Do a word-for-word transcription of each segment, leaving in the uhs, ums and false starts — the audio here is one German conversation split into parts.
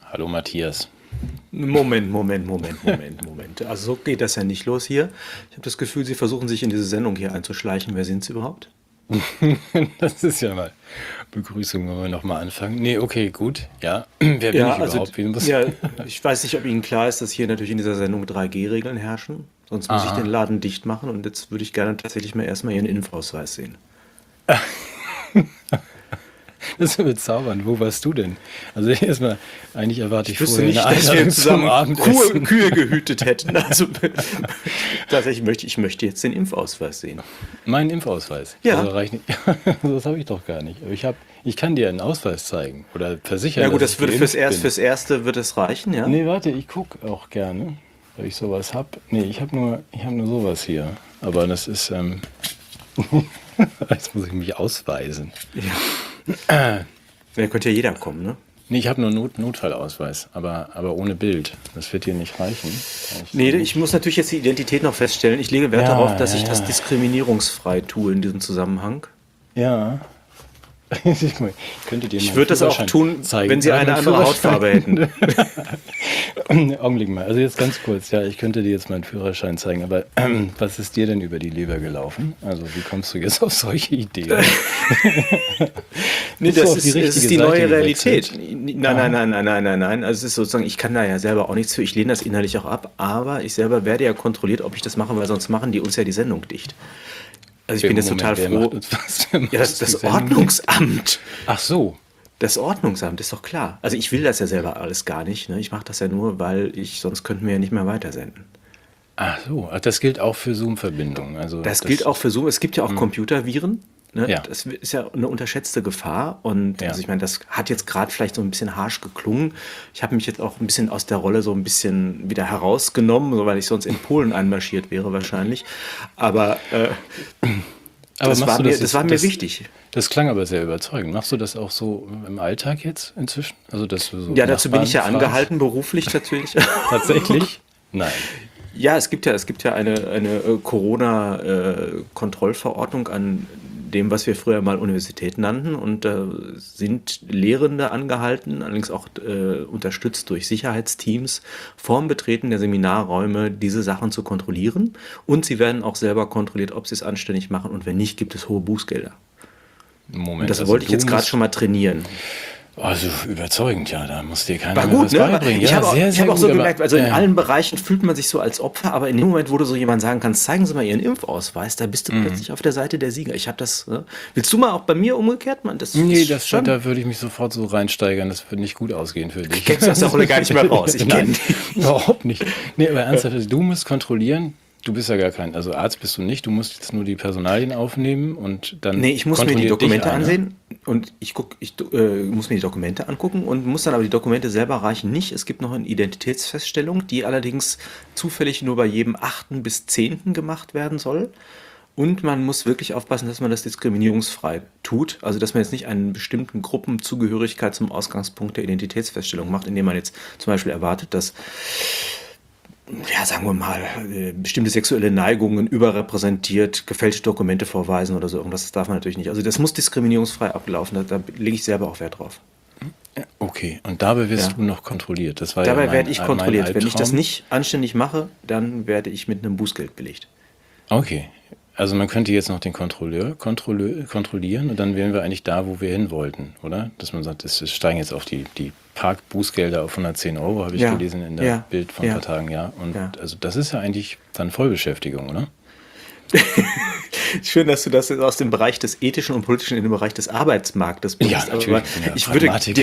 Hallo Matthias. Moment, Moment, Moment, Moment, Moment. Also so geht das ja nicht los hier. Ich habe das Gefühl, Sie versuchen sich in diese Sendung hier einzuschleichen. Wer sind Sie überhaupt? Das ist ja mal Begrüßung, wenn wir nochmal anfangen. Nee, okay, gut. Ja, wer bin Ja, ich also d- überhaupt? Wie muss... ja, ich weiß nicht, ob Ihnen klar ist, dass hier natürlich in dieser Sendung drei G-Regeln herrschen. Sonst muss ich den Aha. Laden dicht machen und jetzt würde ich gerne tatsächlich mal erstmal Ihren Impfausweis sehen. Das ist ja bezaubernd. Wo warst du denn? Also erstmal, eigentlich erwarte ich Ich wüsste vorher eine nicht, dass wir Einladung zum zusammen Kuh, Abendessen. Kühe gehütet hätten. Also tatsächlich möchte ich möchte jetzt den Impfausweis sehen. Mein Impfausweis. Also Ja. reicht nicht. Das habe ich doch gar nicht. Aber ich habe, ich kann dir einen Ausweis zeigen oder Ja versichern, gut, dass das ich würde fürs geimpft erst bin. fürs Erste wird es reichen, ja? Nee, warte, ich gucke auch gerne, ob ich sowas habe. Nee, ich habe nur, ich habe nur sowas hier. Aber das ist, ähm, jetzt muss ich mich ausweisen. Ja, könnte ja jeder kommen, ne? Nee, ich habe nur Not Notfallausweis, aber, aber ohne Bild. Das wird dir nicht reichen. Kann ich Nee, dir ich nicht. muss natürlich jetzt die Identität noch feststellen. Ich lege Wert darauf, Ja, dass ja, ich das ja. diskriminierungsfrei tue in diesem Zusammenhang. Ja. Ich könnte dir Ich meinen würde das auch Führerschein tun, wenn zeigen. Sie Ja, eine meinen andere Hautfarbe hätten. Führerschein. Augenblick mal, also jetzt ganz kurz. Ja, ich könnte dir jetzt meinen Führerschein zeigen, aber ähm, was ist dir denn über die Leber gelaufen? Also wie kommst du jetzt auf solche Ideen? Nee, Bist du das auf die ist, es ist richtige die Seite neue Realität. gewechselt? Nein, nein, Aha. nein, nein, nein, nein, nein. Also es ist sozusagen, ich kann da ja selber auch nichts für. Ich lehne das innerlich auch ab, aber ich selber werde ja kontrolliert, ob ich das mache, weil sonst machen die uns ja die Sendung dicht. Also ich bin Im jetzt total Moment, wer macht froh. uns was? Wer Ja, macht das, uns die das Sendung dicht? Ordnungsamt. Ach so. Das Ordnungsamt ist doch klar. Also ich will das ja selber alles gar nicht. Ne? Ich mache das ja nur, weil ich, sonst könnten wir ja nicht mehr weitersenden. Ach so. Ach, das gilt auch für Zoom-Verbindungen. Also Das gilt das auch ist. für so, es gibt ja auch Hm. Computerviren. Ne? Ja, Das ist ja eine unterschätzte Gefahr. Und also ja. ich meine, das hat jetzt gerade vielleicht so ein bisschen harsch geklungen. Ich habe mich jetzt auch ein bisschen aus der Rolle so ein bisschen wieder herausgenommen, so weil ich sonst in Polen einmarschiert wäre wahrscheinlich. Aber äh, Aber das machst war du mir, das das jetzt? war mir Das, wichtig. das klang aber sehr überzeugend. Machst du das auch so im Alltag jetzt inzwischen? Also, dass du so Ja, dazu bin ich Nachbarn ja fragst? angehalten, beruflich natürlich. Tatsächlich? Nein. Ja, es gibt ja, es gibt ja eine, eine äh, Corona-Kontrollverordnung an dem, was wir früher mal Universität nannten. Und da sind Lehrende angehalten, allerdings auch äh, unterstützt durch Sicherheitsteams, vorm Betreten der Seminarräume diese Sachen zu kontrollieren. Und sie werden auch selber kontrolliert, ob sie es anständig machen. Und wenn nicht, gibt es hohe Bußgelder. Und Moment, das also wollte ich du jetzt gerade schon musst. mal trainieren. Also überzeugend, ja, da muss dir keiner War mehr gut, was ne? beibringen. Ich Ja, habe auch, sehr, ich sehr habe auch gut, so aber gemerkt, also in ja. allen Bereichen fühlt man sich so als Opfer, aber in dem Moment, wo du so jemand sagen kannst, zeigen Sie mal Ihren Impfausweis, da bist du Mhm. plötzlich auf der Seite der Sieger. Ich habe das, ne? Willst du mal auch bei mir umgekehrt, Mann? Das Nee, ist das, da, schon, da würde ich mich sofort so reinsteigern. Das würde nicht gut ausgehen für dich. kennst du aus der Rolle gar nicht mehr raus. Ich kenne Nein, dich. überhaupt nicht. Nee, aber ernsthaft, also du musst kontrollieren. Du bist ja gar kein, also Arzt bist du nicht. Du musst jetzt nur die Personalien aufnehmen und dann Nee, ich muss mir die kontrolliert dich Dokumente einer. ansehen und ich guck, ich äh, muss mir die Dokumente angucken und muss dann aber die Dokumente selber reichen nicht. Es gibt noch eine Identitätsfeststellung, die allerdings zufällig nur bei jedem achten bis zehnten gemacht werden soll. Und man muss wirklich aufpassen, dass man das diskriminierungsfrei tut. Also, dass man jetzt nicht einen bestimmten Gruppenzugehörigkeit zum Ausgangspunkt der Identitätsfeststellung macht, indem man jetzt zum Beispiel erwartet, dass, ja, sagen wir mal, äh, bestimmte sexuelle Neigungen überrepräsentiert, gefälschte Dokumente vorweisen oder so irgendwas. Das darf man natürlich nicht. Also, das muss diskriminierungsfrei ablaufen. Da, da lege ich selber auch Wert drauf. Okay, und dabei wirst Ja. du noch kontrolliert. Das war ja Dabei mein, werde ich mein kontrolliert. Wenn ich das Albtraum. nicht anständig mache, dann werde ich mit einem Bußgeld belegt. Okay, also man könnte jetzt noch den Kontrolleur kontrollö- kontrollieren und dann wären wir eigentlich da, wo wir hin wollten, oder? Dass man sagt, es es steigen jetzt auf die, die Parkbußgelder auf hundertzehn Euro, habe ich Ja, gelesen in der ja, Bild von ein paar ja, Tagen, ja. Und ja. also das ist ja eigentlich dann Vollbeschäftigung, oder? Schön, dass du das jetzt aus dem Bereich des Ethischen und Politischen in den Bereich des Arbeitsmarktes Ja, bringst. Aber natürlich, ich bin ja ich würde dir, Pragmatiker.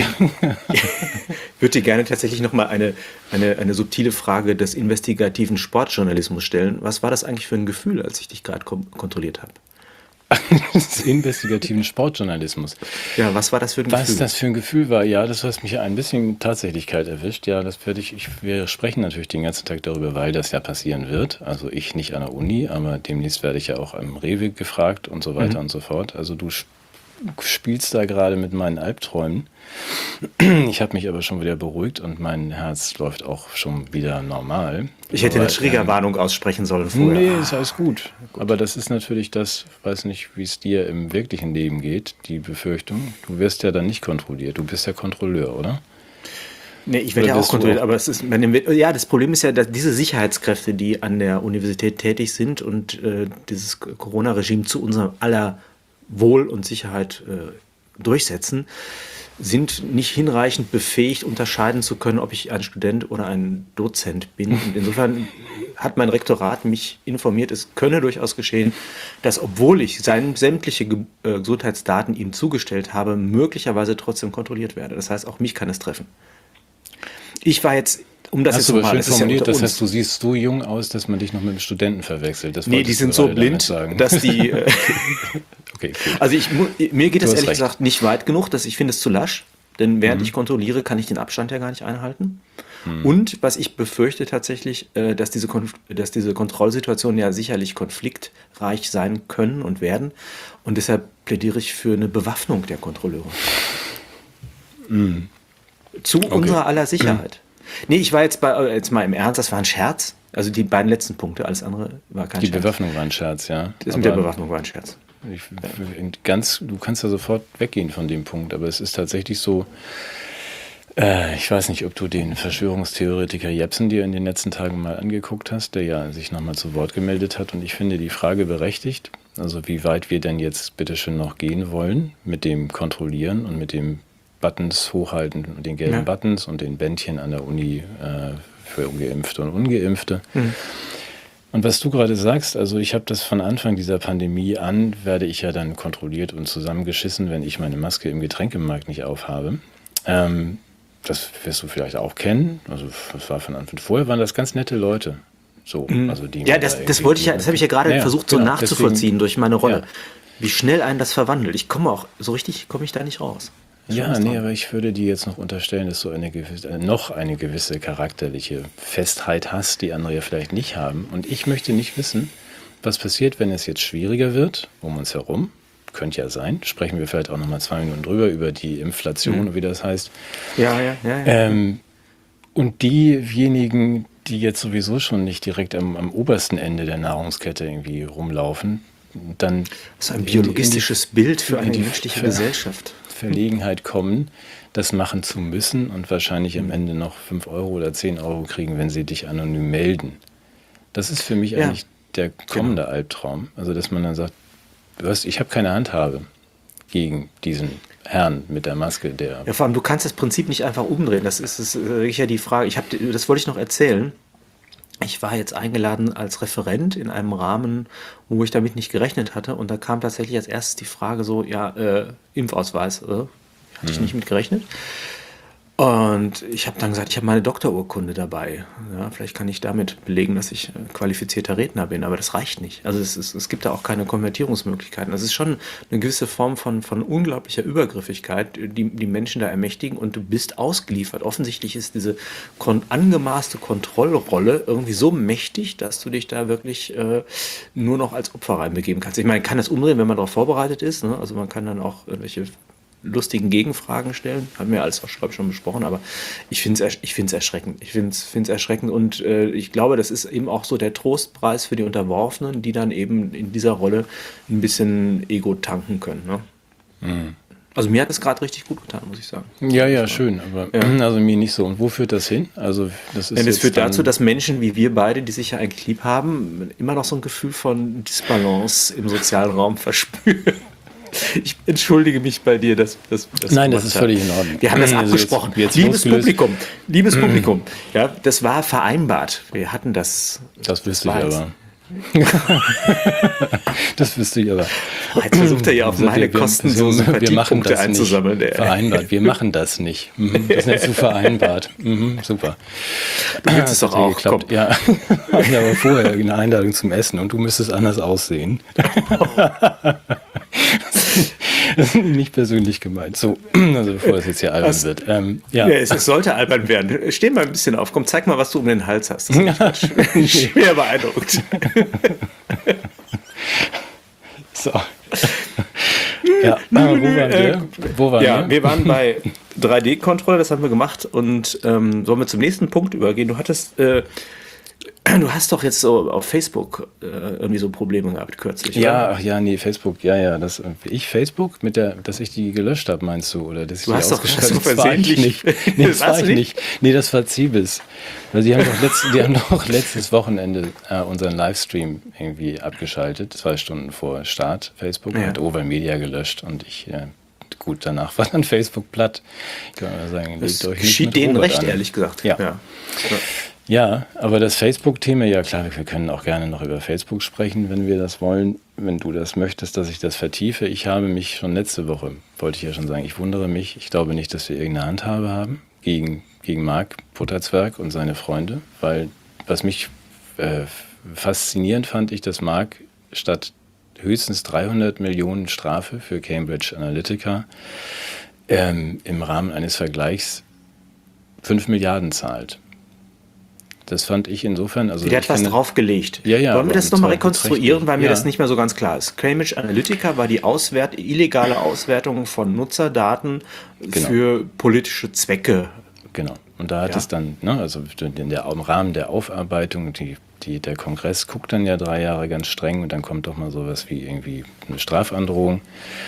würde dir gerne tatsächlich nochmal eine, eine, eine subtile Frage des investigativen Sportjournalismus stellen. Was war das eigentlich für ein Gefühl, als ich dich gerade kom- kontrolliert habe? Des investigativen Sportjournalismus. Ja, was war das für ein Was Gefühl? das für ein Gefühl war, ja, das hat mich ein bisschen tatsächlich kalt erwischt. Ja, das werde ich, ich, wir sprechen natürlich den ganzen Tag darüber, weil das ja passieren wird. Also ich nicht an der Uni, aber demnächst werde ich ja auch am Rewe gefragt und so weiter und so fort. Also du sp- spielst da gerade mit meinen Albträumen. Ich habe mich aber schon wieder beruhigt und mein Herz läuft auch schon wieder normal. Ich hätte eine Aber ähm, Triggerwarnung aussprechen sollen vorher. nee, ist Ah, alles gut. Aber das ist natürlich das, weiß nicht, wie es dir im wirklichen Leben geht, die Befürchtung. Du wirst ja dann nicht kontrolliert, du bist ja Kontrolleur, oder? Nee, ich werde Oder ja auch wirst du kontrolliert, auch- aber es ist, man, ja, das Problem ist ja, dass diese Sicherheitskräfte, die an der Universität tätig sind und äh, dieses Corona-Regime zu unserem aller Wohl und Sicherheit äh, durchsetzen, sind nicht hinreichend befähigt, unterscheiden zu können, ob ich ein Student oder ein Dozent bin. Und insofern hat mein Rektorat mich informiert, es könne durchaus geschehen, dass, obwohl ich seine sämtliche Ge äh, Gesundheitsdaten ihm zugestellt habe, möglicherweise trotzdem kontrolliert werde. Das heißt, auch mich kann es treffen. Ich war jetzt, um das Hast jetzt du aber nochmal, schön das ist ja formuliert, unter das uns. heißt, du siehst so jung aus, dass man dich noch mit einem Studenten verwechselt. Das Nee, wolltest die du sind so gerade damit blind, sagen. dass die, äh, Okay, cool. also ich, mu- mir geht Du es hast ehrlich recht. gesagt nicht weit genug, dass ich finde es zu lasch, denn während ich kontrolliere, kann ich den Abstand ja gar nicht einhalten. Und was ich befürchte tatsächlich, äh, dass diese, Konf dass diese Kontrollsituationen ja sicherlich konfliktreich sein können und werden. Und deshalb plädiere ich für eine Bewaffnung der Kontrolleure. Zu unserer aller Sicherheit. Nee, ich war jetzt, bei, äh, jetzt mal im Ernst, das war ein Scherz. Also die beiden letzten Punkte, alles andere war kein Die Scherz. Bewaffnung war ein Scherz, ja. Das mit der Aber Bewaffnung war ein Scherz. ich, ganz, du kannst ja sofort weggehen von dem Punkt, aber es ist tatsächlich so, äh, ich weiß nicht, ob du den Verschwörungstheoretiker Jepsen dir in den letzten Tagen mal angeguckt hast, der ja sich nochmal zu Wort gemeldet hat, und ich finde die Frage berechtigt, also wie weit wir denn jetzt bitteschön noch gehen wollen mit dem Kontrollieren und mit dem Buttons hochhalten und den gelben Ja. Buttons und den Bändchen an der Uni äh, für Ungeimpfte und Ungeimpfte. Und was du gerade sagst, also ich habe das von Anfang dieser Pandemie an, werde ich ja dann kontrolliert und zusammengeschissen, wenn ich meine Maske im Getränkemarkt nicht aufhabe. Ähm, das wirst du vielleicht auch kennen. Also das war von Anfang vorher, waren das ganz nette Leute. So, also die Ja, mir das, da das irgendwie- wollte ich ja, das habe ich ja gerade Ja, versucht so genau, nachzuvollziehen deswegen- durch meine Rolle. Ja. Wie schnell einen das verwandelt. Ich komme auch, so richtig komme ich da nicht raus. Ist schon Ja, was nee, dran. aber ich würde dir jetzt noch unterstellen, dass du eine gewisse, äh, noch eine gewisse charakterliche Festheit hast, die andere ja vielleicht nicht haben. Und ich möchte nicht wissen, was passiert, wenn es jetzt schwieriger wird, um uns herum. Könnte ja sein. Sprechen wir vielleicht auch noch mal zwei Minuten drüber, über die Inflation, wie das heißt. Ja, ja, ja. ja. Ähm, und diejenigen, die jetzt sowieso schon nicht direkt am, am obersten Ende der Nahrungskette irgendwie rumlaufen, dann Das ist ein in die- biologistisches Bild für in eine die- menschliche für- Gesellschaft. Verlegenheit kommen, das machen zu müssen und wahrscheinlich am Ende noch fünf Euro oder zehn Euro kriegen, wenn sie dich anonym melden. Das ist für mich Ja. eigentlich der kommende Albtraum. Also, dass man dann sagt, was, ich habe keine Handhabe gegen diesen Herrn mit der Maske, der... Ja, vor allem, du kannst das Prinzip nicht einfach umdrehen. Das ist, ist äh, wirklich ja die Frage. Ich hab, das wollte ich noch erzählen. Ich war jetzt eingeladen als Referent in einem Rahmen, wo ich damit nicht gerechnet hatte. Und da kam tatsächlich als erstes die Frage so, ja, äh, Impfausweis, äh, hatte ich nicht mit gerechnet. Und ich habe dann gesagt, ich habe meine Doktorurkunde dabei. Ja, vielleicht kann ich damit belegen, dass ich äh, qualifizierter Redner bin, aber das reicht nicht. Also es, ist, es gibt da auch keine Konvertierungsmöglichkeiten. Das ist schon eine gewisse Form von, von unglaublicher Übergriffigkeit, die die Menschen da ermächtigen, und du bist ausgeliefert. Offensichtlich ist diese kon angemaßte Kontrollrolle irgendwie so mächtig, dass du dich da wirklich äh, nur noch als Opfer reinbegeben kannst. Ich meine, man kann das umdrehen, wenn man darauf vorbereitet ist. Ne? Also man kann dann auch irgendwelche lustigen Gegenfragen stellen. Haben wir alles auch, glaube ich, schon besprochen, aber ich finde es ich find's erschreckend. Ich finde es erschreckend, und äh, ich glaube, das ist eben auch so der Trostpreis für die Unterworfenen, die dann eben in dieser Rolle ein bisschen Ego tanken können. Ne? Mhm. Also mir hat es gerade richtig gut getan, muss ich sagen. Ja, ja, schön, aber Ja. also mir nicht so. Und wo führt das hin? Also das ist Denn es jetzt führt dann- dazu, dass Menschen wie wir beide, die sich ja eigentlich lieb haben, immer noch so ein Gefühl von Disbalance im sozialen Raum verspüren. Ich entschuldige mich bei dir, dass, dass, dass Nein, du das was ist da- völlig in Ordnung. Wir haben das Also jetzt- abgesprochen. jetzt liebes losgelöst- Publikum, liebes Publikum, ja, das war vereinbart. Wir hatten das. Das wüsste ich war jetzt- aber. Das wüsste ich aber. Jetzt versucht er ja auf Also meine wir- wir- Kosten so wir machen Sympathiepunkte das einzusammeln. nicht. Der- Vereinbart. Wir machen das nicht. Mhm. Das nennst du vereinbart. Mhm. Super. Du willst es Das doch hat ja auch, geklappt. komm. Ja, hatten aber vorher eine Einladung zum Essen und du müsstest anders aussehen. Das ist nicht persönlich gemeint. So, also bevor es jetzt hier albern Was? wird. Ähm, ja. Ja, es, es sollte albern werden. Steh mal ein bisschen auf. Komm, zeig mal, was du um den Hals hast. Das ist mich schwer beeindruckt. So. Ja, aber wo waren wir? Wo waren Ja, wir? wir waren bei drei D-Kontrolle, das haben wir gemacht. Und ähm, sollen wir zum nächsten Punkt übergehen? Du hattest, äh, Du hast doch jetzt so auf Facebook äh, irgendwie so Probleme gehabt kürzlich, Ja, oder? ach ja, nee, Facebook, ja, ja, das, ich Facebook, mit der, dass ich die gelöscht habe, meinst du, oder dass ich Du die hast doch hast du ausgeschaltet, das war ich versehentlich. nicht. Nee, Das das war hast du ich nicht? nicht. Nee, das war Cibis. Weil sie haben doch, letzt, die haben doch letztes Wochenende äh, unseren Livestream irgendwie abgeschaltet, zwei Stunden vor Start, Facebook, Ja. und Overmedia gelöscht und ich, äh, gut, danach war dann Facebook platt. Ich kann mal sagen, Das legt euch nicht geschieht mit denen Robert recht, an. ehrlich gesagt. Ja. Ja. Ja, aber das Facebook-Thema, ja klar, wir können auch gerne noch über Facebook sprechen, wenn wir das wollen, wenn du das möchtest, dass ich das vertiefe. Ich habe mich schon letzte Woche, wollte ich ja schon sagen, ich wundere mich, ich glaube nicht, dass wir irgendeine Handhabe haben gegen, gegen Mark Butterzwerg und seine Freunde, weil was mich äh, faszinierend fand, ich, dass Mark statt höchstens dreihundert Millionen Strafe für Cambridge Analytica ähm, im Rahmen eines Vergleichs fünf Milliarden zahlt. Das fand ich insofern, also Der ich hat was finde, draufgelegt. Ja, ja, Wollen wir aber das und nochmal zwar rekonstruieren, beträchtlich. weil mir Ja. das nicht mehr so ganz klar ist. Cambridge Analytica war die Auswert illegale Auswertung von Nutzerdaten Genau. für politische Zwecke. Genau. Und da hat Ja. es dann, ne, also in der, im Rahmen der Aufarbeitung, die, die, der Kongress guckt dann ja drei Jahre ganz streng und dann kommt doch mal sowas wie irgendwie eine Strafandrohung.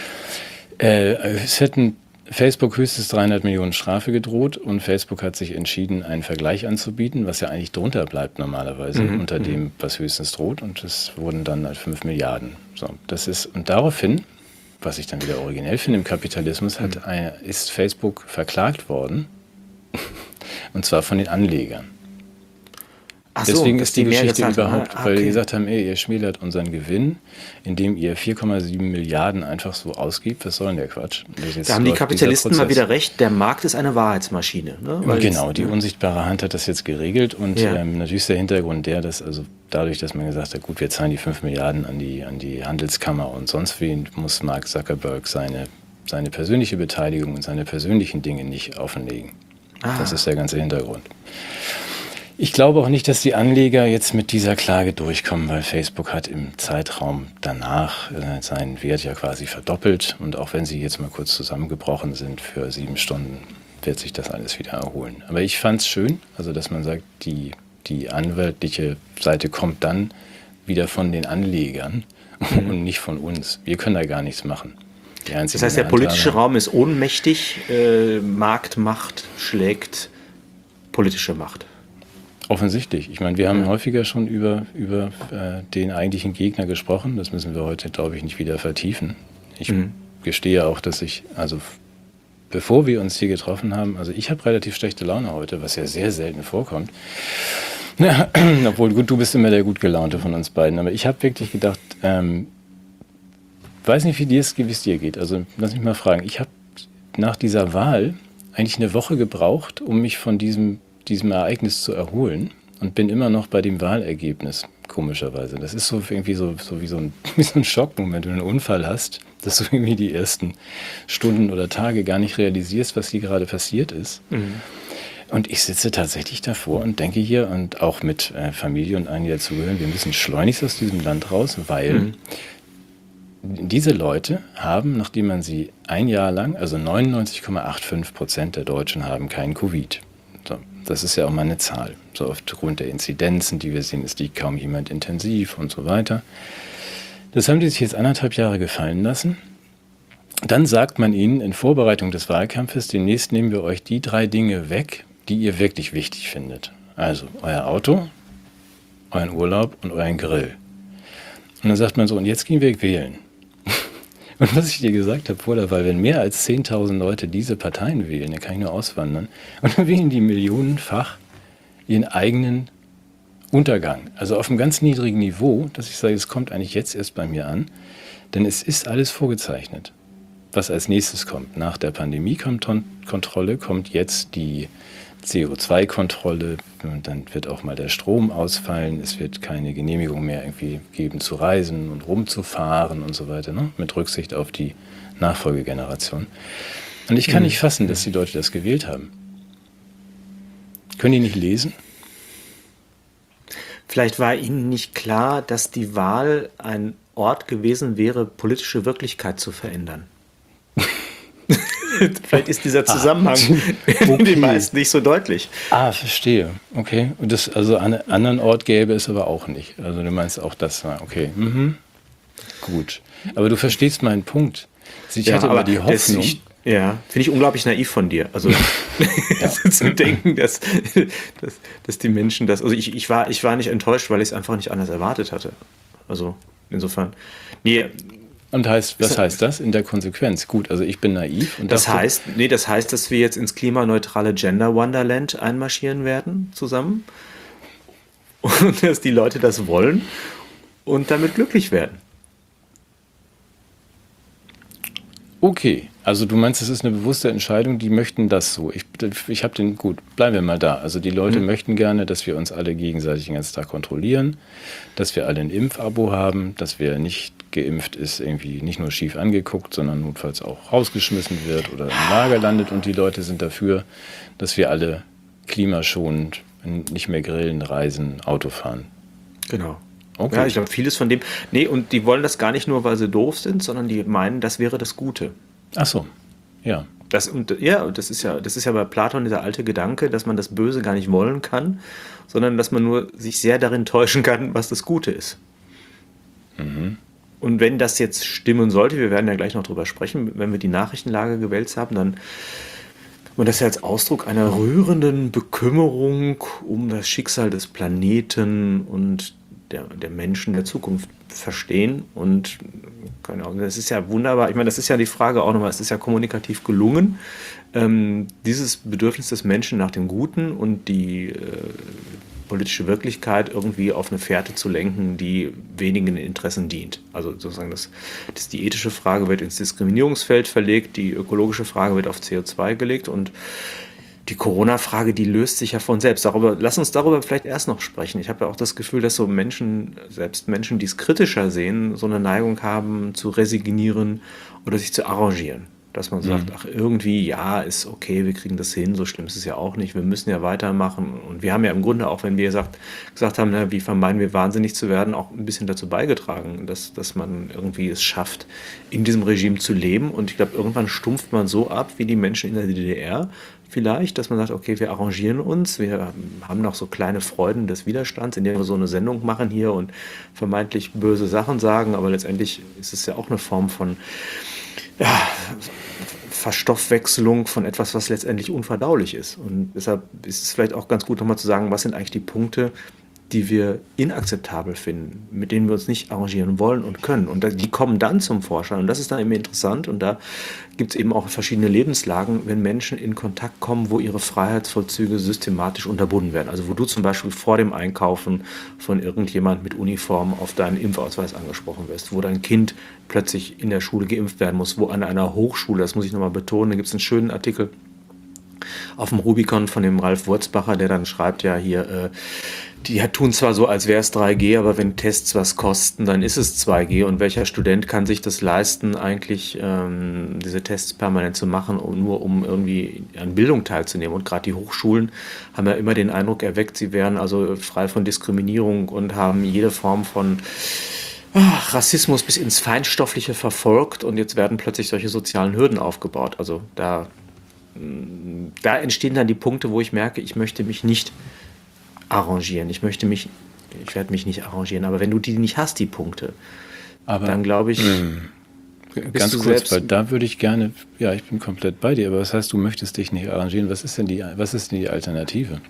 Äh, es hätten Facebook höchstens dreihundert Millionen Strafe gedroht und Facebook hat sich entschieden, einen Vergleich anzubieten, was ja eigentlich drunter bleibt normalerweise, Mhm, unter dem, was höchstens droht, und das wurden dann halt fünf Milliarden. So, das ist, und daraufhin, was ich dann wieder originell finde im Kapitalismus, hat ein, ist Facebook verklagt worden, und zwar von den Anlegern. Ach so, Deswegen dass ist die mehr Geschichte gezahlt haben. überhaupt, Ah, weil die okay. gesagt haben, ey, ihr schmälert unseren Gewinn, indem ihr vier Komma sieben Milliarden einfach so ausgibt. Was soll denn der Quatsch? Und jetzt Da haben die läuft dieser Kapitalisten mal Prozess. wieder recht, der Markt ist eine Wahrheitsmaschine. Ne? Weil Genau, jetzt- die unsichtbare Hand hat das jetzt geregelt und Ja. ähm, natürlich ist der Hintergrund der, dass also dadurch, dass man gesagt hat, gut, wir zahlen die fünf Milliarden an die, an die Handelskammer und sonst wen, muss Mark Zuckerberg seine, seine persönliche Beteiligung und seine persönlichen Dinge nicht offenlegen. Ah. Das ist der ganze Hintergrund. Ich glaube auch nicht, dass die Anleger jetzt mit dieser Klage durchkommen, weil Facebook hat im Zeitraum danach äh, seinen Wert ja quasi verdoppelt. Und auch wenn sie jetzt mal kurz zusammengebrochen sind für sieben Stunden, wird sich das alles wieder erholen. Aber ich fand es schön, also dass man sagt, die, die anwaltliche Seite kommt dann wieder von den Anlegern und nicht von uns. Wir können da gar nichts machen. Die Das einzigen heißt, der Handhaber- politische Raum ist ohnmächtig, äh, Marktmacht schlägt politische Macht. Offensichtlich. Ich meine, wir haben häufiger schon über, über äh, den eigentlichen Gegner gesprochen. Das müssen wir heute, glaube ich, nicht wieder vertiefen. Ich gestehe auch, dass ich, also f- bevor wir uns hier getroffen haben, also ich habe relativ schlechte Laune heute, was ja sehr selten vorkommt. Ja, obwohl, gut, du bist immer der gut gelaunte von uns beiden. Aber ich habe wirklich gedacht, ähm, weiß nicht, wie dir es wie es dir geht. Also lass mich mal fragen. Ich habe nach dieser Wahl eigentlich eine Woche gebraucht, um mich von diesem, diesem Ereignis zu erholen und bin immer noch bei dem Wahlergebnis, komischerweise. Das ist so irgendwie so, so, wie, so ein, wie so ein Schockmoment, wenn du einen Unfall hast, dass du irgendwie die ersten Stunden oder Tage gar nicht realisierst, was hier gerade passiert ist. Und ich sitze tatsächlich davor und denke hier und auch mit äh, Familie und allen, die dazugehören, wir müssen schleunigst aus diesem Land raus, weil diese Leute haben, nachdem man sie ein Jahr lang, also neunundneunzig Komma fünfundachtzig Prozent der Deutschen haben keinen Covid. So, das ist ja auch mal eine Zahl. So aufgrund der Inzidenzen, die wir sehen, es liegt kaum jemand intensiv und so weiter. Das haben die sich jetzt anderthalb Jahre gefallen lassen. Dann sagt man ihnen in Vorbereitung des Wahlkampfes, demnächst nehmen wir euch die drei Dinge weg, die ihr wirklich wichtig findet. Also euer Auto, euren Urlaub und euren Grill. Und dann sagt man so, und jetzt gehen wir wählen. Und was ich dir gesagt habe vor der Wahl, wenn mehr als zehntausend Leute diese Parteien wählen, dann kann ich nur auswandern. Und dann wählen die millionenfach ihren eigenen Untergang. Also auf einem ganz niedrigen Niveau, dass ich sage, es kommt eigentlich jetzt erst bei mir an. Denn es ist alles vorgezeichnet. Was als nächstes kommt. Nach der Pandemie-Kontrolle kommt jetzt die C O zwei Kontrolle. Und dann wird auch mal der Strom ausfallen. Es wird keine Genehmigung mehr irgendwie geben zu reisen und rumzufahren und so weiter, ne? Mit Rücksicht auf die Nachfolgegeneration. Und ich kann nicht fassen, dass die Leute das gewählt haben. Können die nicht lesen? Vielleicht war Ihnen nicht klar, dass die Wahl ein Ort gewesen wäre, politische Wirklichkeit zu verändern. Vielleicht ist dieser Ah, Zusammenhang in den okay. meisten nicht so deutlich. Ah, verstehe. Okay. Und das, also an einem anderen Ort gäbe es aber auch nicht. Also du meinst auch das, ah, okay. Mhm. Gut. Aber du verstehst meinen Punkt. Also ich Ja, hatte immer aber die das, Hoffnung, ich, ja, finde ich unglaublich naiv von dir. Also ja, zu denken, dass, dass, dass die Menschen das. Also ich, ich, war, ich war nicht enttäuscht, weil ich es einfach nicht anders erwartet hatte. Also insofern. Nee, und heißt, ist, was heißt das in der Konsequenz? Gut, also ich bin naiv und das dachte, heißt, nee, das heißt, dass wir jetzt ins klimaneutrale Gender Wonderland einmarschieren werden zusammen. Und dass die Leute das wollen und damit glücklich werden. okay, also du meinst, es ist eine bewusste Entscheidung, die möchten das so. Ich, ich habe den, gut, bleiben wir mal da. Also die Leute Hm? möchten gerne, dass wir uns alle gegenseitig den ganzen Tag kontrollieren, dass wir alle ein Impfabo haben, dass wer nicht geimpft ist, irgendwie nicht nur schief angeguckt, sondern notfalls auch rausgeschmissen wird oder im Lager landet und die Leute sind dafür, dass wir alle klimaschonend nicht mehr grillen, reisen, Auto fahren. Genau. Ja, Okay, ich glaube, vieles von dem. Nee, und die wollen das gar nicht nur, weil sie doof sind, sondern die meinen, das wäre das Gute. ach so, ja. Das, und, ja, das ist ja, das ist ja bei Platon dieser alte Gedanke, dass man das Böse gar nicht wollen kann, sondern dass man nur sich sehr darin täuschen kann, was das Gute ist. Und wenn das jetzt stimmen sollte, wir werden ja gleich noch drüber sprechen, wenn wir die Nachrichtenlage gewälzt haben, dann kann man das ja als Ausdruck einer rührenden Bekümmerung um das Schicksal des Planeten und der, der Menschen der Zukunft verstehen. Und keine Ahnung, das ist ja wunderbar. Ich meine, das ist ja die Frage auch nochmal, es ist ja kommunikativ gelungen, ähm, dieses Bedürfnis des Menschen nach dem Guten und die äh, politische Wirklichkeit irgendwie auf eine Fährte zu lenken, die wenigen Interessen dient. Also sozusagen das, das die ethische Frage wird ins Diskriminierungsfeld verlegt, die ökologische Frage wird auf C O zwei gelegt und die Corona-Frage, die löst sich ja von selbst. Darüber, lass uns darüber vielleicht erst noch sprechen. Ich habe ja auch das Gefühl, dass so Menschen, selbst Menschen, die es kritischer sehen, so eine Neigung haben, zu resignieren oder sich zu arrangieren. Dass man sagt, ach irgendwie, ja, ist okay, wir kriegen das hin, so schlimm ist es ja auch nicht, wir müssen ja weitermachen. Und wir haben ja im Grunde auch, wenn wir gesagt, gesagt haben, na, wie vermeiden wir wahnsinnig zu werden, auch ein bisschen dazu beigetragen, dass, dass man irgendwie es schafft, in diesem Regime zu leben. Und ich glaube, irgendwann stumpft man so ab, wie die Menschen in der D D R vielleicht, dass man sagt, okay, wir arrangieren uns, wir haben noch so kleine Freuden des Widerstands, indem wir so eine Sendung machen hier und vermeintlich böse Sachen sagen, aber letztendlich ist es ja auch eine Form von ja, Verstoffwechselung von etwas, was letztendlich unverdaulich ist. Und deshalb ist es vielleicht auch ganz gut, nochmal zu sagen, was sind eigentlich die Punkte, die wir inakzeptabel finden, mit denen wir uns nicht arrangieren wollen und können. Und die kommen dann zum Vorschein. Und das ist dann eben interessant. Und da gibt es eben auch verschiedene Lebenslagen, wenn Menschen in Kontakt kommen, wo ihre Freiheitsvollzüge systematisch unterbunden werden. Also wo du zum Beispiel vor dem Einkaufen von irgendjemand mit Uniform auf deinen Impfausweis angesprochen wirst, wo dein Kind plötzlich in der Schule geimpft werden muss, wo an einer Hochschule, das muss ich nochmal betonen, da gibt es einen schönen Artikel auf dem Rubicon von dem Ralf Wurzbacher, der dann schreibt, ja hier, äh, die tun zwar so, als wäre es drei G, aber wenn Tests was kosten, dann ist es zwei G. Und welcher Student kann sich das leisten, eigentlich ähm, diese Tests permanent zu machen, um, nur um irgendwie an Bildung teilzunehmen? Und gerade die Hochschulen haben ja immer den Eindruck erweckt, sie wären also frei von Diskriminierung und haben jede Form von ach, Rassismus bis ins Feinstoffliche verfolgt. Und jetzt werden plötzlich solche sozialen Hürden aufgebaut. Also da, da entstehen dann die Punkte, wo ich merke, ich möchte mich nicht arrangieren. Ich möchte mich, ich werde mich nicht arrangieren, aber wenn du die nicht hast, die Punkte, Aber dann glaube ich, bist ganz du kurz, selbst. weil da würde ich gerne, ja, ich bin komplett bei dir, aber was heißt, du möchtest dich nicht arrangieren? Was ist denn die, was ist denn die Alternative?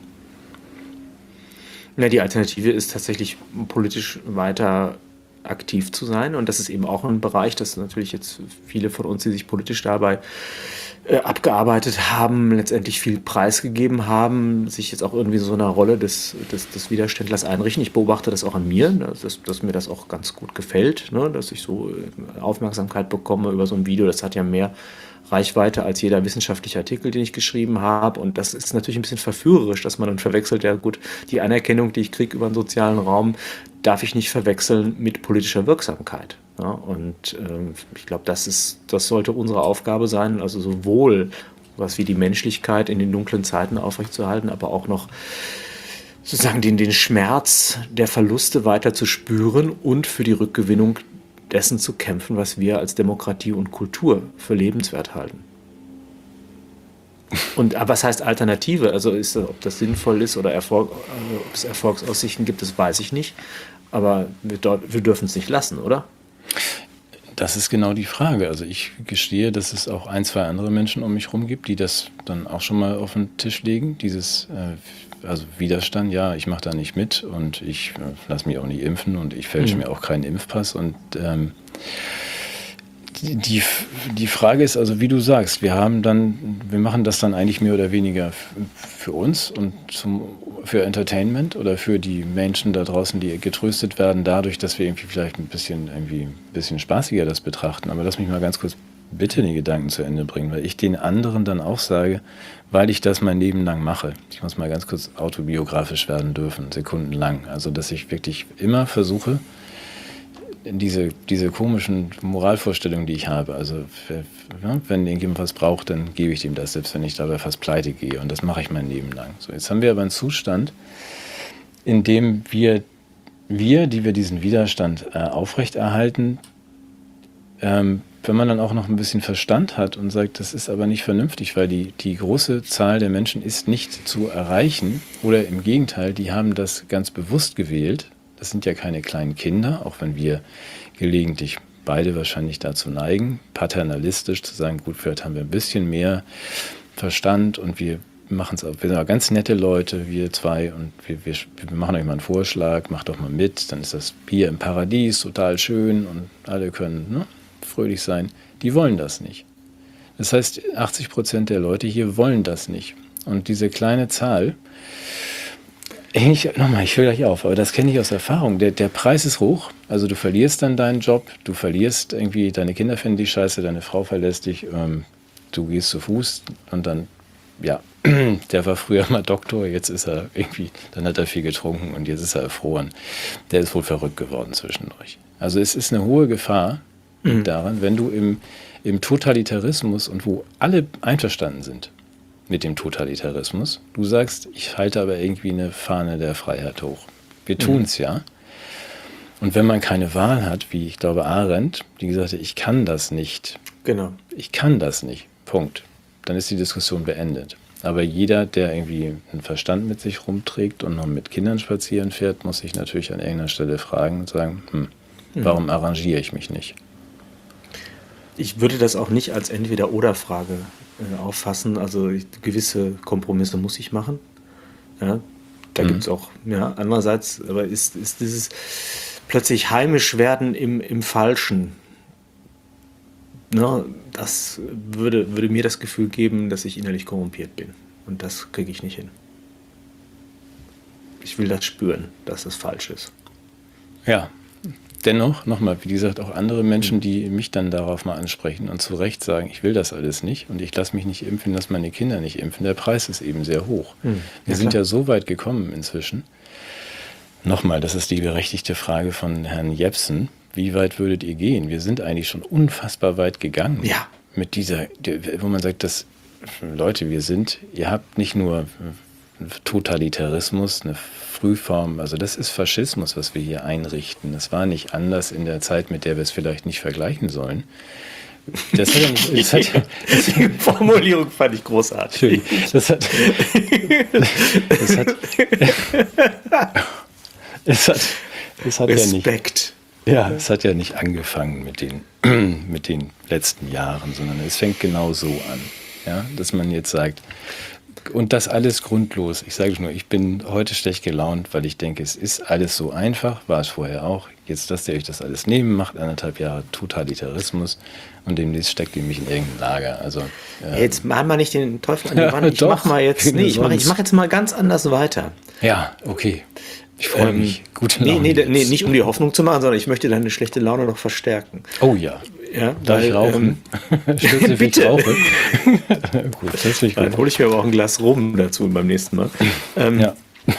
Na, die Alternative ist tatsächlich politisch weiter aktiv zu sein und das ist eben auch ein Bereich, dass natürlich jetzt viele von uns, die sich politisch dabei äh, abgearbeitet haben, letztendlich viel preisgegeben haben, sich jetzt auch irgendwie so einer Rolle des, des, des Widerständlers einrichten. Ich beobachte das auch an mir, dass, dass mir das auch ganz gut gefällt, ne? Dass ich so Aufmerksamkeit bekomme über so ein Video. Das hat ja mehr Reichweite als jeder wissenschaftliche Artikel, den ich geschrieben habe. Und das ist natürlich ein bisschen verführerisch, dass man dann verwechselt, ja gut, die Anerkennung, die ich kriege über den sozialen Raum, darf ich nicht verwechseln mit politischer Wirksamkeit. Ja, und äh, ich glaube, das ist, das sollte unsere Aufgabe sein, also sowohl was wie die Menschlichkeit in den dunklen Zeiten aufrechtzuerhalten, aber auch noch sozusagen den, den Schmerz der Verluste weiter zu spüren und für die Rückgewinnung dessen zu kämpfen, was wir als Demokratie und Kultur für lebenswert halten. Und aber was heißt Alternative? Also ist, ob das sinnvoll ist oder Erfolg, also ob es Erfolgsaussichten gibt, das weiß ich nicht. Aber wir, dort, wir dürfen es nicht lassen, oder? Das ist genau die Frage. Also ich gestehe, dass es auch ein, zwei andere Menschen um mich herum gibt, die das dann auch schon mal auf den Tisch legen. Dieses äh, also Widerstand, ja, ich mache da nicht mit und ich äh, lasse mich auch nicht impfen und ich fälsche Mhm. mir auch keinen Impfpass. Und ähm, die, die, die Frage ist also, wie du sagst, wir haben dann, wir machen das dann eigentlich mehr oder weniger f- für uns und zum, für Entertainment oder für die Menschen da draußen, die getröstet werden, dadurch, dass wir irgendwie vielleicht ein bisschen irgendwie ein bisschen spaßiger das betrachten. Aber lass mich mal ganz kurz bitte den Gedanken zu Ende bringen, weil ich den anderen dann auch sage, weil ich das mein Leben lang mache. Ich muss mal ganz kurz autobiografisch werden dürfen, sekundenlang. Also, dass ich wirklich immer versuche, diese, diese komischen Moralvorstellungen, die ich habe, also ja, wenn irgendjemand was braucht, dann gebe ich dem das, selbst wenn ich dabei fast pleite gehe. Und das mache ich mein Leben lang. So, jetzt haben wir aber einen Zustand, in dem wir, wir die wir diesen Widerstand äh, aufrechterhalten, ähm, wenn man dann auch noch ein bisschen Verstand hat und sagt, das ist aber nicht vernünftig, weil die, die große Zahl der Menschen ist nicht zu erreichen oder im Gegenteil, die haben das ganz bewusst gewählt. Das sind ja keine kleinen Kinder, auch wenn wir gelegentlich beide wahrscheinlich dazu neigen, paternalistisch zu sagen, gut, vielleicht haben wir ein bisschen mehr Verstand und wir machen es auch, wir sind auch ganz nette Leute, wir zwei, und wir, wir, wir machen euch mal einen Vorschlag, macht doch mal mit, dann ist das hier im Paradies total schön und alle können, ne, fröhlich sein. Die wollen das nicht. Das heißt, achtzig Prozent der Leute hier wollen das nicht. Und diese kleine Zahl, ich, nochmal, ich höre gleich auf, aber das kenne ich aus Erfahrung. Der, der Preis ist hoch, also du verlierst dann deinen Job, du verlierst irgendwie, deine Kinder finden dich scheiße, deine Frau verlässt dich, ähm, du gehst zu Fuß und dann, ja, der war früher mal Doktor, jetzt ist er irgendwie, dann hat er viel getrunken und jetzt ist er erfroren. Der ist wohl verrückt geworden zwischendurch. Also es ist eine hohe Gefahr Mhm. daran, wenn du im, im Totalitarismus und wo alle einverstanden sind mit dem Totalitarismus, du sagst, ich halte aber irgendwie eine Fahne der Freiheit hoch. Wir tun es ja. Und wenn man keine Wahl hat, wie ich glaube Arendt, die gesagt hat, ich kann das nicht, Genau. ich kann das nicht, Punkt. Dann ist die Diskussion beendet. Aber jeder, der irgendwie einen Verstand mit sich rumträgt und noch mit Kindern spazieren fährt, muss sich natürlich an irgendeiner Stelle fragen und sagen, hm, warum arrangiere ich mich nicht? Ich würde das auch nicht als Entweder-Oder-Frage äh, auffassen. Also ich, gewisse Kompromisse muss ich machen. Ja, da Mhm. gibt es auch, ja, andererseits, aber ist, ist dieses plötzlich heimisch werden im, im Falschen, ne, das würde, würde mir das Gefühl geben, dass ich innerlich korrumpiert bin. Und das kriege ich nicht hin. Ich will das spüren, dass das falsch ist. Ja, dennoch, nochmal, wie gesagt, auch andere Menschen, die mich dann darauf mal ansprechen und zu Recht sagen, ich will das alles nicht und ich lasse mich nicht impfen, lasse meine Kinder nicht impfen. Der Preis ist eben sehr hoch. Hm, Wir ja, sind klar. ja so weit gekommen inzwischen. Nochmal, das ist die berechtigte Frage von Herrn Jepsen. Wie weit würdet ihr gehen? Wir sind eigentlich schon unfassbar weit gegangen. Ja. Mit dieser, wo man sagt, dass, Leute, wir sind, ihr habt nicht nur Totalitarismus, eine Frühform, also das ist Faschismus, was wir hier einrichten. Das war nicht anders in der Zeit, mit der wir es vielleicht nicht vergleichen sollen. Das hat ja nicht, das hat, ja- Die Formulierung fand ich großartig. Entschuldigung, das hat, das hat, es hat, es hat ja nicht, Respekt. ja, es hat ja nicht angefangen mit den, mit den letzten Jahren, sondern es fängt genau so an, ja, dass man jetzt sagt, und das alles grundlos. Ich sage nur, ich bin heute schlecht gelaunt, weil ich denke, es ist alles so einfach, war es vorher auch. Jetzt lasst ihr euch das alles nehmen, macht anderthalb Jahre Totalitarismus und demnächst steckt ihr mich in irgendein Lager. Also, äh, Jetzt mal mal nicht den Teufel an die Wand. Ich Doch, mach mal jetzt, nee, ich mach, ich sonst. mach jetzt mal ganz anders weiter. ja, okay. Ich freue Ähm, mich. Gute nee, Laune nee, nee, jetzt. nicht um die Hoffnung zu machen, sondern ich möchte deine schlechte Laune noch verstärken. Oh ja. Ja, Darf ich rauchen? Stütze, wie ich bitte. rauche? Gut, das finde ich Dann gut. hole ich mir aber auch ein Glas Rum dazu beim nächsten Mal. Ähm, Ja.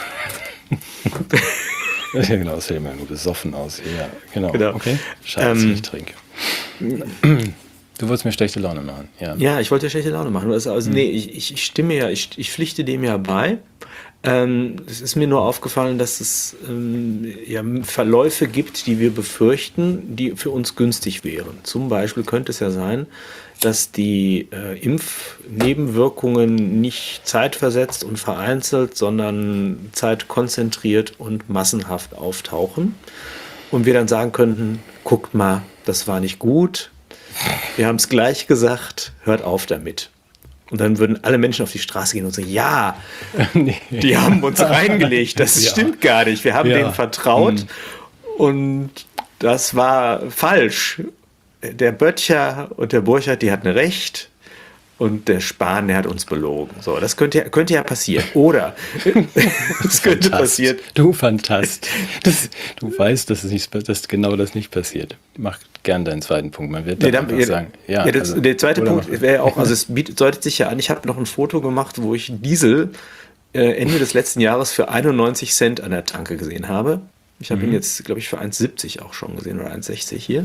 Ja, genau, das sieht immer nur besoffen aus. Ja, genau. Genau. Okay. Schade, dass Ähm, ich nicht trinke. Du wolltest mir schlechte Laune machen. Ja. Ja, ich wollte schlechte Laune machen. Also, also nee, ich, ich, ich stimme ja, ich, ich pflichte dem ja bei. Ähm, es ist mir nur aufgefallen, dass es ähm, ja, Verläufe gibt, die wir befürchten, die für uns günstig wären. Zum Beispiel könnte es ja sein, dass die äh, Impfnebenwirkungen nicht zeitversetzt und vereinzelt, sondern zeitkonzentriert und massenhaft auftauchen. Und wir dann sagen könnten, guckt mal, das war nicht gut. Wir haben es gleich gesagt, hört auf damit. Und dann würden alle Menschen auf die Straße gehen und sagen, ja, Nee. die haben uns reingelegt, das Ja. stimmt gar nicht. Wir haben Ja. denen vertraut Hm. und das war falsch. Der Böttcher und der Burchard, die hatten recht und der Spahn, der hat uns belogen. So, das könnte ja, könnte ja passieren. Oder es könnte Fantast. passieren. Du Fantast. Das, du weißt, dass, es nicht, dass genau das nicht passiert. Mach gern deinen zweiten Punkt. Man wird dann Nee, dann, einfach ja, sagen, ja, ja. das, also, der zweite oder Punkt mach- wäre ja auch, also es bietet, deutet sich ja an, ich habe noch ein Foto gemacht, wo ich Diesel äh, Ende des letzten Jahres für einundneunzig Cent an der Tanke gesehen habe. Ich habe ihn jetzt, glaube ich, für eins siebzig auch schon gesehen oder eins sechzig hier.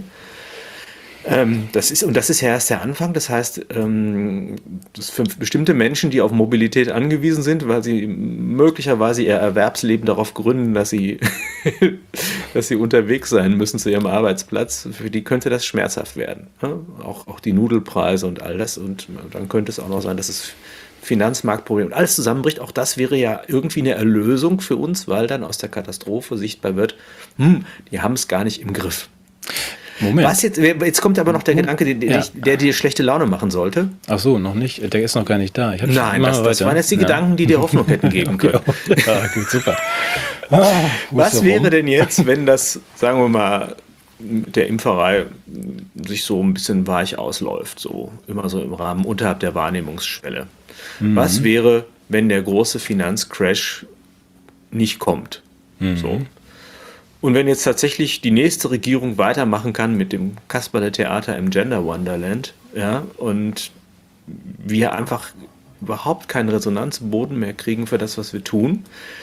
Ähm, das ist, und das ist ja erst der Anfang. Das heißt, ähm, das für bestimmte Menschen, die auf Mobilität angewiesen sind, weil sie möglicherweise ihr Erwerbsleben darauf gründen, dass sie, dass sie unterwegs sein müssen zu ihrem Arbeitsplatz, für die könnte das schmerzhaft werden. Ja? Auch, auch die Nudelpreise und all das. Und dann könnte es auch noch sein, dass es Finanzmarktprobleme und alles zusammenbricht. Auch das wäre ja irgendwie eine Erlösung für uns, weil dann aus der Katastrophe sichtbar wird, hm, die haben es gar nicht im Griff. Moment. Was jetzt, jetzt kommt aber noch der Gedanke, der, der, Ja. der dir schlechte Laune machen sollte. Ach so, noch nicht. Der ist noch gar nicht da. Ich hab schon- Nein, mach das, das weiter. waren jetzt die Ja. Gedanken, die dir Hoffnung hätten geben können. Ja, gut, super. Ah, Was Muster wäre rum. denn jetzt, wenn das, sagen wir mal, der Impferei sich so ein bisschen weich ausläuft, so immer so im Rahmen unterhalb der Wahrnehmungsschwelle? Mhm. Was wäre, wenn der große Finanzcrash nicht kommt? Mhm. So. Und wenn jetzt tatsächlich die nächste Regierung weitermachen kann mit dem Kasperle-Theater im Gender Wonderland, ja, und wir einfach überhaupt keinen Resonanzboden mehr kriegen für das, was wir tun,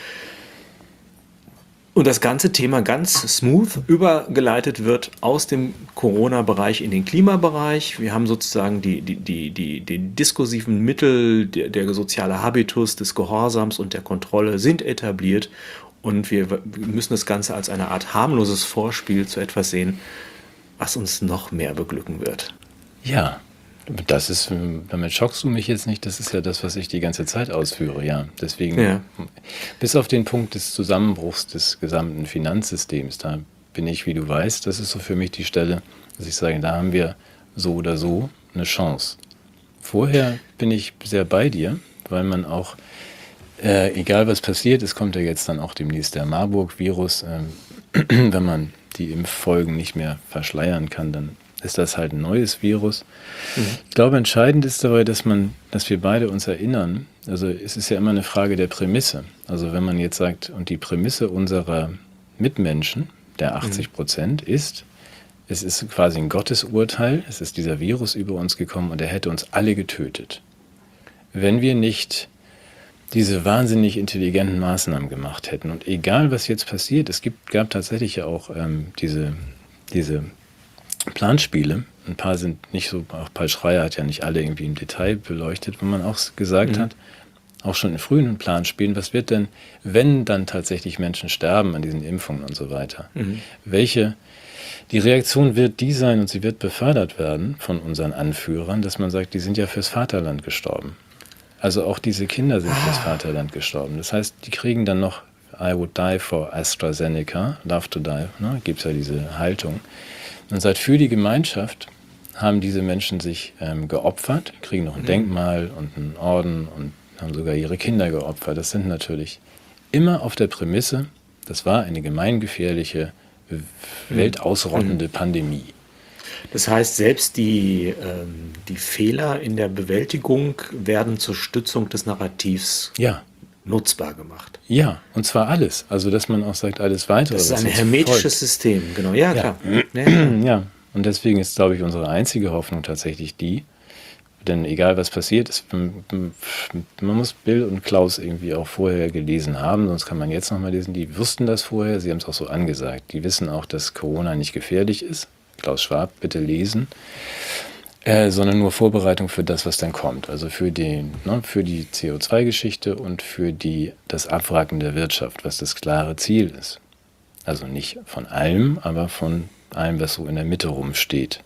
und das ganze Thema ganz smooth übergeleitet wird aus dem Corona-Bereich in den Klimabereich. Wir haben sozusagen die, die, die, die, die diskursiven Mittel, der, der soziale Habitus des Gehorsams und der Kontrolle sind etabliert. Und wir müssen das Ganze als eine Art harmloses Vorspiel zu etwas sehen, was uns noch mehr beglücken wird. Ja, das ist, damit schockst du mich jetzt nicht, das ist ja das, was ich die ganze Zeit ausführe, ja. Deswegen, Ja. bis auf den Punkt des Zusammenbruchs des gesamten Finanzsystems, da bin ich, wie du weißt, das ist so für mich die Stelle, dass ich sage, da haben wir so oder so eine Chance. Vorher bin ich sehr bei dir, weil man auch, äh, egal was passiert, es kommt ja jetzt dann auch demnächst der Marburg-Virus, ähm, wenn man die Impffolgen nicht mehr verschleiern kann, dann ist das halt ein neues Virus. Mhm. Ich glaube, entscheidend ist dabei, dass man, dass wir beide uns erinnern, also es ist ja immer eine Frage der Prämisse. Also wenn man jetzt sagt, und die Prämisse unserer Mitmenschen, der achtzig Prozent, ist, es ist quasi ein Gottesurteil, es ist dieser Virus über uns gekommen und er hätte uns alle getötet. Wenn wir nicht diese wahnsinnig intelligenten Maßnahmen gemacht hätten und egal, was jetzt passiert, es gibt, gab tatsächlich ja auch ähm, diese, diese Planspiele, ein paar sind nicht so, auch Paul Schreier hat ja nicht alle irgendwie im Detail beleuchtet, wo man auch gesagt mhm. hat, auch schon in frühen Planspielen, was wird denn, wenn dann tatsächlich Menschen sterben an diesen Impfungen und so weiter? Mhm. Welche, die Reaktion wird die sein und sie wird befördert werden von unseren Anführern, dass man sagt, die sind ja fürs Vaterland gestorben. Also auch diese Kinder sind fürs Vaterland gestorben. Das heißt, die kriegen dann noch I would die for AstraZeneca, love to die, ne? Gibt es ja diese Haltung. Und seit für die Gemeinschaft haben diese Menschen sich ähm, geopfert, kriegen noch ein mhm. Denkmal und einen Orden und haben sogar ihre Kinder geopfert. Das sind natürlich immer auf der Prämisse, das war eine gemeingefährliche, weltausrottende mhm. Pandemie. Das heißt, selbst die, ähm, die Fehler in der Bewältigung werden zur Stützung des Narrativs ja. nutzbar gemacht. Ja, und zwar alles. Also, dass man auch sagt, alles weitere. Das ist ein hermetisches folgt. System, genau. Ja, klar. Ja. Ja. ja, und deswegen ist, glaube ich, unsere einzige Hoffnung tatsächlich die, denn egal was passiert ist, man muss Bill und Klaus irgendwie auch vorher gelesen haben, sonst kann man jetzt nochmal lesen, die wussten das vorher, sie haben es auch so angesagt. Die wissen auch, dass Corona nicht gefährlich ist. Klaus Schwab, bitte lesen. Äh, sondern nur Vorbereitung für das, was dann kommt. Also für, den, ne, für die C O zwei Geschichte und für die, das Abwracken der Wirtschaft, was das klare Ziel ist. Also nicht von allem, aber von allem, was so in der Mitte rumsteht.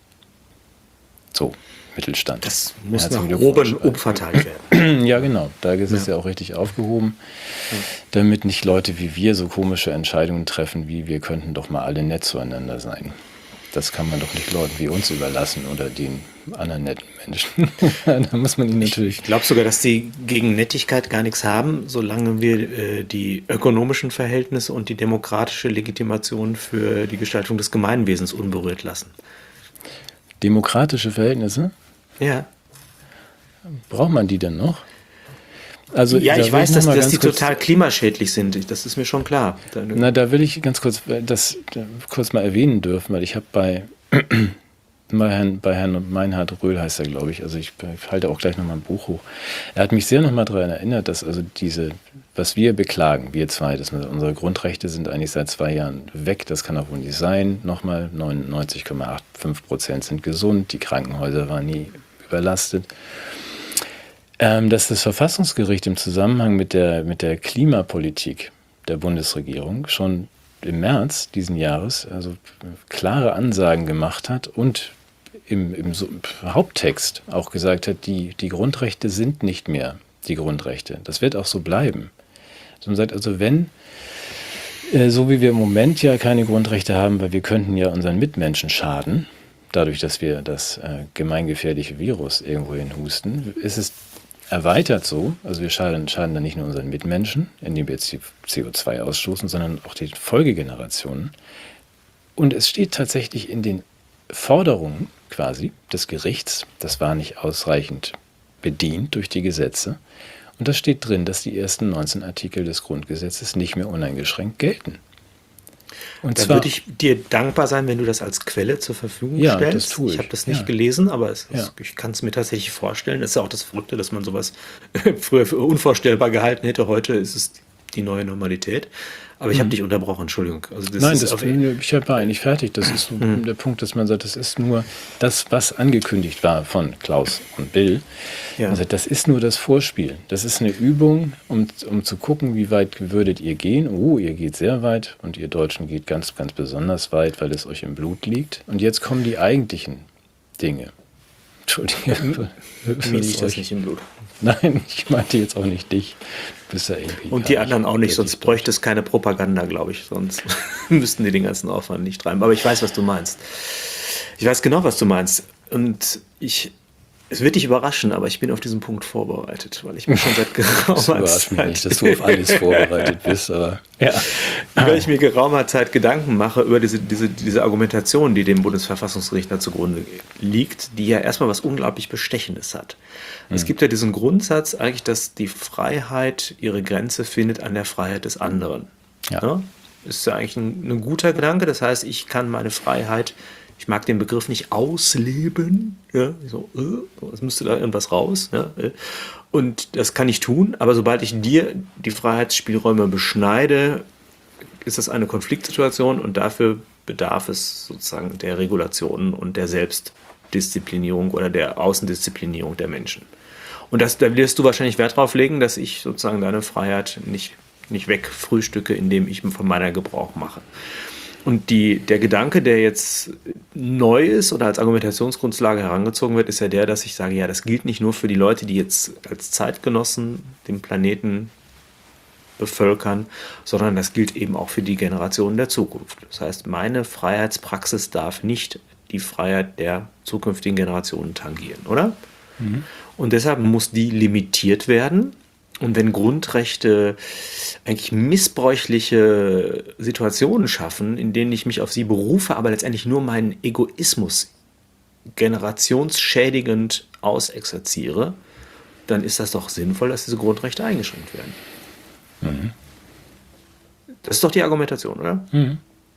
So, Mittelstand. Das muss Herzlichen nach Glückwunsch. oben umverteilt werden. Ja, genau. Da ist es Ja. ja auch richtig aufgehoben, damit nicht Leute wie wir so komische Entscheidungen treffen, wie wir könnten doch mal alle nett zueinander sein. Das kann man doch nicht Leuten wie uns überlassen oder den anderen netten Menschen. Da muss man ihnen natürlich... Ich glaube sogar, dass die gegen Nettigkeit gar nichts haben, solange wir äh, die ökonomischen Verhältnisse und die demokratische Legitimation für die Gestaltung des Gemeinwesens unberührt lassen. Demokratische Verhältnisse, Ja, braucht man die denn noch? Also, ja da ich will weiß, noch dass, mal dass ganz die kurz- total klimaschädlich sind. Das ist mir schon klar. Da- Na, da will ich ganz kurz äh, das äh, kurz mal erwähnen dürfen, weil ich habe bei, bei Herrn, bei Herrn Meinhard Röhl heißt er, glaube ich, also ich, ich halte auch gleich nochmal ein Buch hoch. Er hat mich sehr nochmal daran erinnert, dass also diese, was wir beklagen, wir zwei, dass wir, unsere Grundrechte sind eigentlich seit zwei Jahren weg, das kann auch wohl nicht sein. Nochmal, neunundneunzig Komma fünfundachtzig Prozent sind gesund, die Krankenhäuser waren nie überlastet. Ähm, dass das Verfassungsgericht im Zusammenhang mit der, mit der Klimapolitik der Bundesregierung schon im März diesen Jahres also klare Ansagen gemacht hat und im, im so- Haupttext auch gesagt hat, die, die Grundrechte sind nicht mehr die Grundrechte. Das wird auch so bleiben. Also man sagt also, wenn, äh, so wie wir im Moment ja keine Grundrechte haben, weil wir könnten ja unseren Mitmenschen schaden, dadurch, dass wir das äh, gemeingefährliche Virus irgendwo hinhusten, ist es erweitert so, also wir schaden, schaden dann nicht nur unseren Mitmenschen, indem wir jetzt die C O zwei ausstoßen, sondern auch die Folgegenerationen. Und es steht tatsächlich in den Forderungen quasi des Gerichts, das war nicht ausreichend bedient durch die Gesetze, und da steht drin, dass die ersten neunzehn Artikel des Grundgesetzes nicht mehr uneingeschränkt gelten. Und Da zwar, würde ich dir dankbar sein, wenn du das als Quelle zur Verfügung Ja, stellst. das tue ich. Ich habe das nicht Ja. gelesen, aber es, Ja. es, ich kann es mir tatsächlich vorstellen. Das ist ja auch das Verrückte, dass man sowas früher für unvorstellbar gehalten hätte. Heute ist es die neue Normalität. Aber ich habe dich unterbrochen, Entschuldigung. Also das Nein, ist das, auf, ich war eigentlich fertig. Das ist so der Punkt, dass man sagt, das ist nur das, was angekündigt war von Klaus und Bill. Ja. Man sagt, das ist nur das Vorspiel. Das ist eine Übung, um, um zu gucken, wie weit würdet ihr gehen. Oh, ihr geht sehr weit und ihr Deutschen geht ganz, ganz besonders weit, weil es euch im Blut liegt. Und jetzt kommen die eigentlichen Dinge. Entschuldige. mir liegt das nicht im Blut. Nein, ich meinte jetzt auch nicht dich. Du bist ja irgendwie. Und die anderen auch nicht, sonst bräuchte es keine Propaganda, glaube ich. Sonst müssten die den ganzen Aufwand nicht treiben. Aber ich weiß, was du meinst. Ich weiß genau, was du meinst. Und ich, es wird dich überraschen, aber ich bin auf diesen Punkt vorbereitet, weil ich mir schon seit Das geraumer überrascht mich Zeit, nicht, dass du auf alles vorbereitet bist, aber ja. weil ich mir geraumer Zeit Gedanken mache über diese, diese, diese Argumentation, die dem Bundesverfassungsgericht da zugrunde liegt, die ja erstmal was unglaublich Bestechendes hat. Es gibt ja diesen Grundsatz eigentlich, dass die Freiheit ihre Grenze findet an der Freiheit des anderen. Ja. Ja? Ist ja eigentlich ein, ein guter Gedanke. Das heißt, ich kann meine Freiheit, ich mag den Begriff nicht ausleben. Ja? So, äh, es müsste da irgendwas raus. Ja? äh. Und das kann ich tun, aber sobald ich dir die Freiheitsspielräume beschneide, ist das eine Konfliktsituation und dafür bedarf es sozusagen der Regulation und der Selbstdisziplinierung oder der Außendisziplinierung der Menschen. Und das, da wirst du wahrscheinlich Wert drauf legen, dass ich sozusagen deine Freiheit nicht, nicht wegfrühstücke, indem ich von meiner Gebrauch mache. Und die, der Gedanke, der jetzt neu ist oder als Argumentationsgrundlage herangezogen wird, ist ja der, dass ich sage, ja, das gilt nicht nur für die Leute, die jetzt als Zeitgenossen den Planeten bevölkern, sondern das gilt eben auch für die Generationen der Zukunft. Das heißt, meine Freiheitspraxis darf nicht die Freiheit der zukünftigen Generationen tangieren, oder? Mhm. Und deshalb muss die limitiert werden. Und wenn Grundrechte eigentlich missbräuchliche Situationen schaffen, in denen ich mich auf sie berufe, aber letztendlich nur meinen Egoismus generationsschädigend ausexerziere, dann ist das doch sinnvoll, dass diese Grundrechte eingeschränkt werden. Mhm. Das ist doch die Argumentation, oder? Mhm.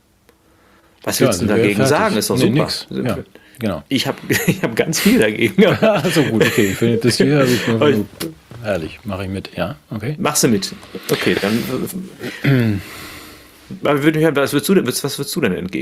Was willst ja, du dagegen fertig. sagen? Ist doch nee, super. Nix. Ja, genau. Ich habe ich hab ganz viel dagegen. Also gut, okay. Ich finde, das hier habe ich nur ich, herrlich. Mache ich mit. Ja, okay. Machst du mit? Okay, dann. Was würdest du, was würdest du denn entgegnen?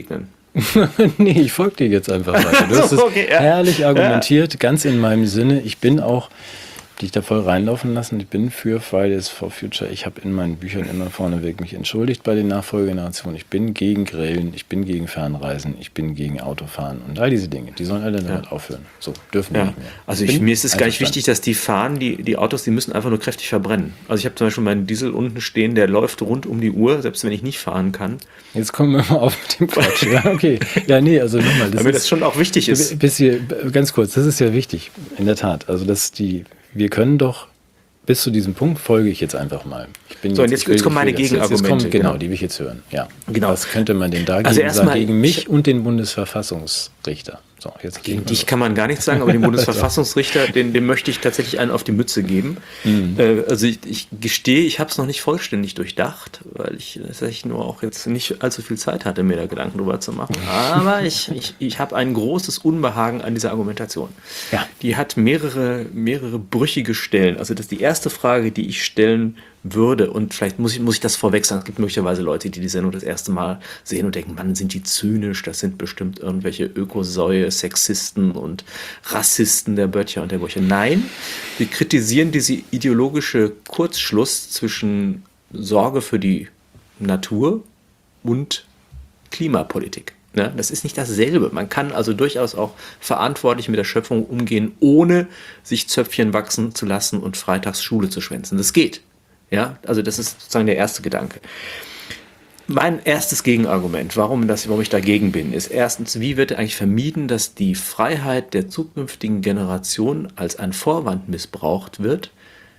Nee, ich folge dir jetzt einfach weiter. Du hast es So, okay, ja. herrlich argumentiert, ganz in meinem Sinne. Ich bin auch, dich da voll reinlaufen lassen, ich bin für Fridays for Future. Ich habe in meinen Büchern immer vorneweg mich entschuldigt bei den Nachfolgegenerationen. Ich bin gegen Grillen, ich bin gegen Fernreisen, ich bin gegen Autofahren und all diese Dinge. Die sollen alle damit aufhören. So, dürfen wir Ja, nicht mehr. also Ich ich, bin mir ist es gar nicht einverstanden. wichtig, dass die fahren, die, die Autos, die müssen einfach nur kräftig verbrennen. Also ich habe zum Beispiel meinen Diesel unten stehen, der läuft rund um die Uhr, selbst wenn ich nicht fahren kann. Jetzt kommen wir mal auf mit dem Quatsch. Ja, okay. Ja, nee, also nochmal. Weil mir das schon auch wichtig ist. Bis hier, ganz kurz, das ist ja wichtig, in der Tat. Also, dass die, wir können doch, bis zu diesem Punkt folge ich jetzt einfach mal. Ich bin So, und jetzt- ich will- jetzt kommen ich will meine das- jetzt- Jetzt Gegenargumente, kommen, genau, genau. die will ich jetzt hören. Ja. Genau. Was könnte man denn dagegen Also sagen? erstmal- Gegen mich ich- und den Bundesverfassungsrichter. So, jetzt Gegen legen wir dich los. kann man gar nichts sagen, aber dem Bundesverfassungsrichter, den, dem möchte ich tatsächlich einen auf die Mütze geben. Mhm. Äh, also ich, ich gestehe, ich habe es noch nicht vollständig durchdacht, weil ich tatsächlich nur auch jetzt nicht allzu viel Zeit hatte, mir da Gedanken drüber zu machen. Aber ich, ich, ich habe ein großes Unbehagen an dieser Argumentation. Ja. Die hat mehrere, mehrere brüchige Stellen. Also das ist die erste Frage, die ich stellen würde, und vielleicht muss ich, muss ich das vorweg sagen, es gibt möglicherweise Leute, die die Sendung das erste Mal sehen und denken, Mann, sind die zynisch, das sind bestimmt irgendwelche Ökosäue, Sexisten und Rassisten der Böttcher und der Brüche. Nein, wir kritisieren diese ideologische Kurzschluss zwischen Sorge für die Natur und Klimapolitik. Ne? Das ist nicht dasselbe. Man kann also durchaus auch verantwortlich mit der Schöpfung umgehen, ohne sich Zöpfchen wachsen zu lassen und freitags Schule zu schwänzen. Das geht. Ja, also das ist sozusagen der erste Gedanke. Mein erstes Gegenargument, warum, das, warum ich dagegen bin, ist erstens, wie wird eigentlich vermieden, dass die Freiheit der zukünftigen Generation als ein Vorwand missbraucht wird,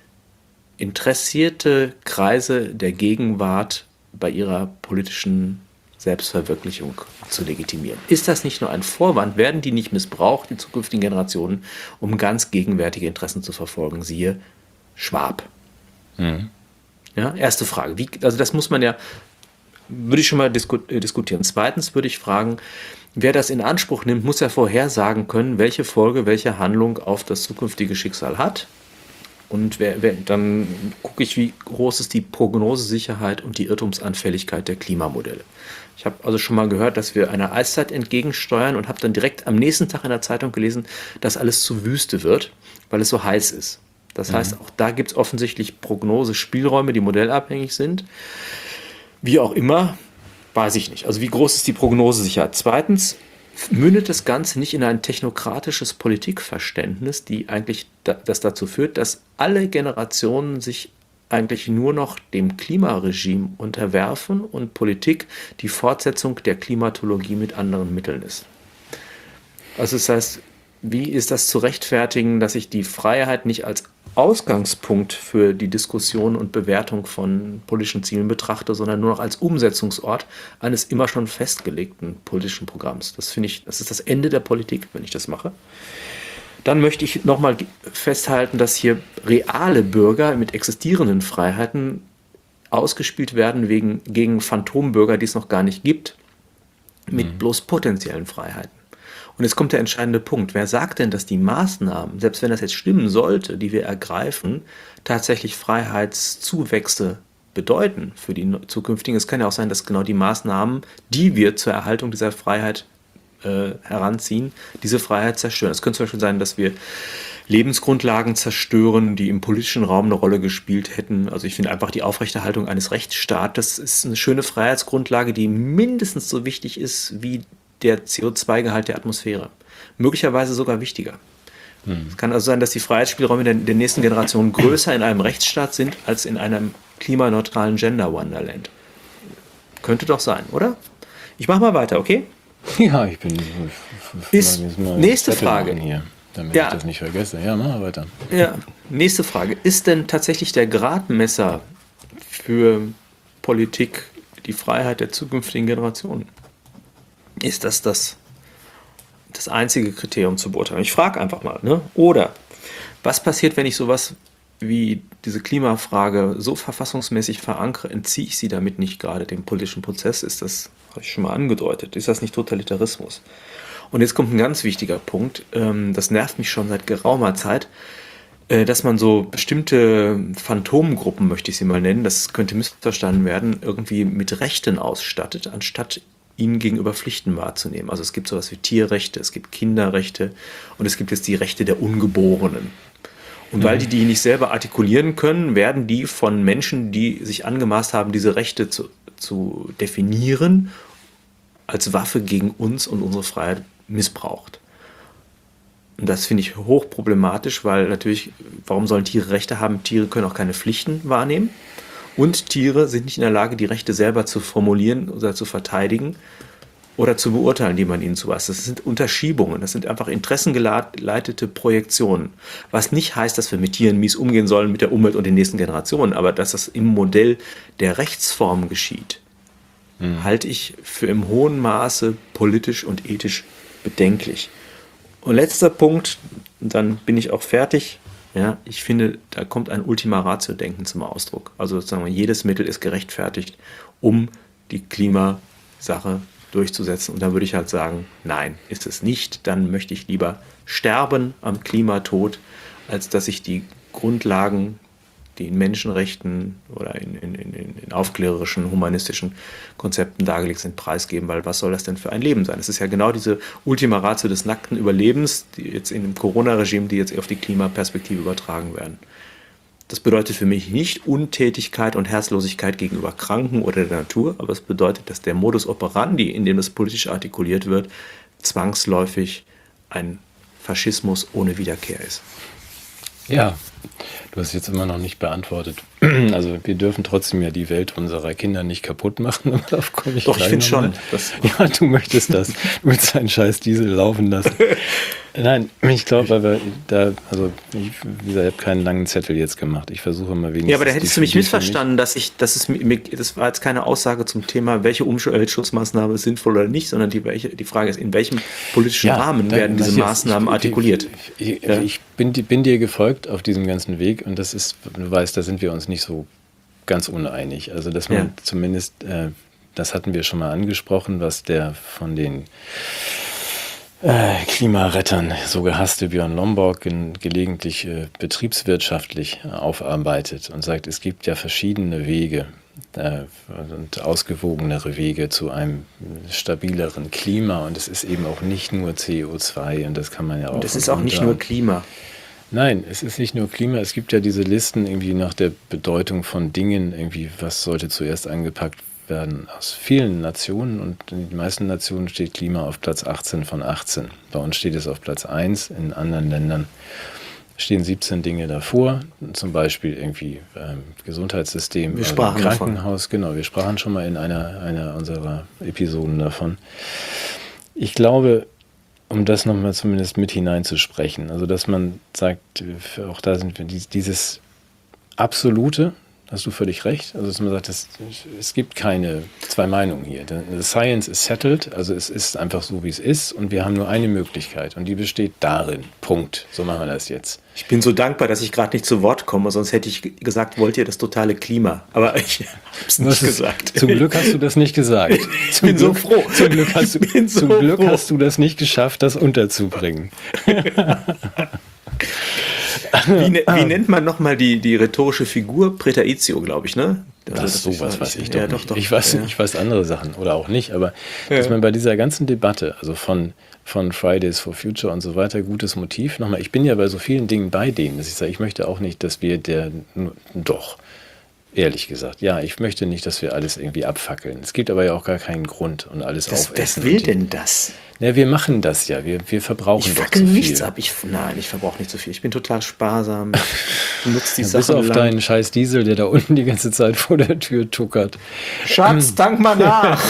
interessierte Kreise der Gegenwart bei ihrer politischen Selbstverwirklichung zu legitimieren. Ist das nicht nur ein Vorwand? Werden die nicht missbraucht, die zukünftigen Generationen, um ganz gegenwärtige Interessen zu verfolgen? Siehe Schwab. Mhm. Ja, erste Frage. Wie, also das muss man ja, würde ich schon mal disku äh, diskutieren. Zweitens würde ich fragen, wer das in Anspruch nimmt, muss ja vorhersagen können, welche Folge, welche Handlung auf das zukünftige Schicksal hat. Und wer, wer, dann gucke ich, wie groß ist die Prognosesicherheit und die Irrtumsanfälligkeit der Klimamodelle. Ich habe also schon mal gehört, dass wir einer Eiszeit entgegensteuern, und habe dann direkt am nächsten Tag in der Zeitung gelesen, dass alles zu Wüste wird, weil es so heiß ist. Das heißt, auch da gibt es offensichtlich Prognosespielräume, die modellabhängig sind. Wie auch immer, weiß ich nicht. Also wie groß ist die Prognosesicherheit? Zweitens, mündet das Ganze nicht in ein technokratisches Politikverständnis, die eigentlich da, das dazu führt, dass alle Generationen sich eigentlich nur noch dem Klimaregime unterwerfen und Politik die Fortsetzung der Klimatologie mit anderen Mitteln ist. Also das heißt, wie ist das zu rechtfertigen, dass ich die Freiheit nicht als Ausgangspunkt für die Diskussion und Bewertung von politischen Zielen betrachte, sondern nur noch als Umsetzungsort eines immer schon festgelegten politischen Programms. Das finde ich, das ist das Ende der Politik, wenn ich das mache. Dann möchte ich nochmal festhalten, dass hier reale Bürger mit existierenden Freiheiten ausgespielt werden wegen, gegen Phantombürger, die es noch gar nicht gibt, mit mhm. bloß potenziellen Freiheiten. Und jetzt kommt der entscheidende Punkt. Wer sagt denn, dass die Maßnahmen, selbst wenn das jetzt stimmen sollte, die wir ergreifen, tatsächlich Freiheitszuwächse bedeuten für die zukünftigen? Es kann ja auch sein, dass genau die Maßnahmen, die wir zur Erhaltung dieser Freiheit äh, heranziehen, diese Freiheit zerstören. Es könnte zum Beispiel sein, dass wir Lebensgrundlagen zerstören, die im politischen Raum eine Rolle gespielt hätten. Also ich finde einfach die Aufrechterhaltung eines Rechtsstaates ist eine schöne Freiheitsgrundlage, die mindestens so wichtig ist wie der C O zwei Gehalt der Atmosphäre. Möglicherweise sogar wichtiger. Hm. Es kann also sein, dass die Freiheitsspielräume der, der nächsten Generation größer in einem Rechtsstaat sind als in einem klimaneutralen Gender-Wonderland. Könnte doch sein, oder? Ich mache mal weiter, okay? Ja, ich bin... Ist, mal nächste Zettel Frage. Hier, damit Ja. ich das nicht vergesse. Ja, mach mal weiter. Ja, nächste Frage. Ist denn tatsächlich der Gradmesser für Politik die Freiheit der zukünftigen Generationen? Ist das das, das einzige Kriterium zu beurteilen? Ich frage einfach mal. Ne? Oder was passiert, wenn ich sowas wie diese Klimafrage so verfassungsmäßig verankere? Entziehe ich sie damit nicht gerade dem politischen Prozess? Ist das, habe ich schon mal angedeutet, ist das nicht Totalitarismus? Und jetzt kommt ein ganz wichtiger Punkt, ähm, das nervt mich schon seit geraumer Zeit, äh, dass man so bestimmte Phantomgruppen, möchte ich sie mal nennen, das könnte missverstanden werden, irgendwie mit Rechten ausstattet, anstatt ihnen gegenüber Pflichten wahrzunehmen. Also es gibt sowas wie Tierrechte, es gibt Kinderrechte und es gibt jetzt die Rechte der Ungeborenen. Und weil die die nicht selber artikulieren können, werden die von Menschen, die sich angemaßt haben, diese Rechte zu, zu definieren, als Waffe gegen uns und unsere Freiheit missbraucht. Und das finde ich hochproblematisch, weil natürlich, warum sollen Tiere Rechte haben? Tiere können auch keine Pflichten wahrnehmen. Und Tiere sind nicht in der Lage, die Rechte selber zu formulieren oder zu verteidigen oder zu beurteilen, die man ihnen zuweist. Das sind Unterschiebungen, das sind einfach interessengeleitete Projektionen. Was nicht heißt, dass wir mit Tieren mies umgehen sollen, mit der Umwelt und den nächsten Generationen, aber dass das im Modell der Rechtsform geschieht, mhm. halte ich für im hohen Maße politisch und ethisch bedenklich. Und letzter Punkt, dann bin ich auch fertig. Ja, ich finde, da kommt ein Ultima Ratio-Denken zum Ausdruck. Also sozusagen, jedes Mittel ist gerechtfertigt, um die Klimasache durchzusetzen. Und dann würde ich halt sagen, nein, ist es nicht. Dann möchte ich lieber sterben am Klimatod, als dass ich die Grundlagen, die in Menschenrechten oder in, in, in, in aufklärerischen, humanistischen Konzepten dargelegt sind, preisgeben. Weil was soll das denn für ein Leben sein? Es ist ja genau diese Ultima Ratio des nackten Überlebens, die jetzt in dem Corona-Regime, die jetzt auf die Klimaperspektive übertragen werden. Das bedeutet für mich nicht Untätigkeit und Herzlosigkeit gegenüber Kranken oder der Natur, aber es bedeutet, dass der Modus operandi, in dem es politisch artikuliert wird, zwangsläufig ein Faschismus ohne Wiederkehr ist. Ja, du hast jetzt immer noch nicht beantwortet. Also wir dürfen trotzdem ja die Welt unserer Kinder nicht kaputt machen. Aber darauf komme ich Doch, ich finde schon. Das ja, du möchtest das. Du willst einen scheiß Diesel laufen lassen. Nein, ich glaube, weil wir da, also ich, wie gesagt, ich habe keinen langen Zettel jetzt gemacht. Ich versuche mal wenigstens... Ja, aber da hättest du mich missverstanden, dass ich, dass es mir, das war jetzt keine Aussage zum Thema, welche Umweltschutzmaßnahme ist sinnvoll oder nicht, sondern die, welche, die Frage ist, in welchem politischen ja, Rahmen da, werden diese Maßnahmen ich, artikuliert? Ich, ich, ja? ich bin, bin dir gefolgt auf diesem ganzen Weg und das ist, du weißt, da sind wir uns nicht so ganz uneinig. Also, dass man ja. zumindest, äh, das hatten wir schon mal angesprochen, was der von den äh, Klimarettern so gehasste Björn Lomborg in, gelegentlich äh, betriebswirtschaftlich äh, aufarbeitet und sagt, es gibt ja verschiedene Wege äh, und ausgewogenere Wege zu einem stabileren Klima und es ist eben auch nicht nur C O zwei und das kann man ja auch... Und es ist auch nicht nur Klima. Nein, es ist nicht nur Klima, es gibt ja diese Listen irgendwie nach der Bedeutung von Dingen, irgendwie was sollte zuerst angepackt werden aus vielen Nationen und in den meisten Nationen steht Klima auf Platz achtzehn von achtzehn. Bei uns steht es auf Platz eins, in anderen Ländern stehen siebzehn Dinge davor, zum Beispiel irgendwie ähm, Gesundheitssystem, wir sprachen also Krankenhaus, davon. Genau, wir sprachen schon mal in einer, einer unserer Episoden davon. Ich glaube, um das nochmal zumindest mit hineinzusprechen. Also, dass man sagt, auch da sind wir dieses Absolute, hast du völlig recht. Also, dass man sagt, es, es gibt keine zwei Meinungen hier. The science is settled, also es ist einfach so, wie es ist und wir haben nur eine Möglichkeit und die besteht darin. Punkt. So machen wir das jetzt. Ich bin so dankbar, dass ich gerade nicht zu Wort komme, sonst hätte ich gesagt, wollt ihr das totale Klima? Aber ich habe es nicht gesagt. Zum Glück hast du das nicht gesagt. Ich bin Glück, so froh. Zum Glück, hast du, so zum Glück froh. hast du das nicht geschafft, das unterzubringen. Wie, ne, wie nennt man nochmal die, die rhetorische Figur? Präteritio, glaube ich, ne? Also das, das sowas weiß ich doch ja, nicht. Doch, doch. Ich, weiß, ja. ich weiß andere Sachen oder auch nicht, aber ja. dass man bei dieser ganzen Debatte, also von, von Fridays for Future und so weiter, gutes Motiv, nochmal, ich bin ja bei so vielen Dingen bei denen, dass ich sage, ich möchte auch nicht, dass wir der, doch, ehrlich gesagt, ja, ich möchte nicht, dass wir alles irgendwie abfackeln. Es gibt aber ja auch gar keinen Grund und alles das, aufessen. Wer will denn das? Ja, wir machen das ja, wir, wir verbrauchen ich doch fackel zu viel. nichts ab. Ich, nein, ich verbrauche nicht so viel. Ich bin total sparsam. Ich nutze die ja, Sachen bis auf lang. deinen scheiß Diesel, der da unten die ganze Zeit vor der Tür tuckert. Schatz, dank mal nach.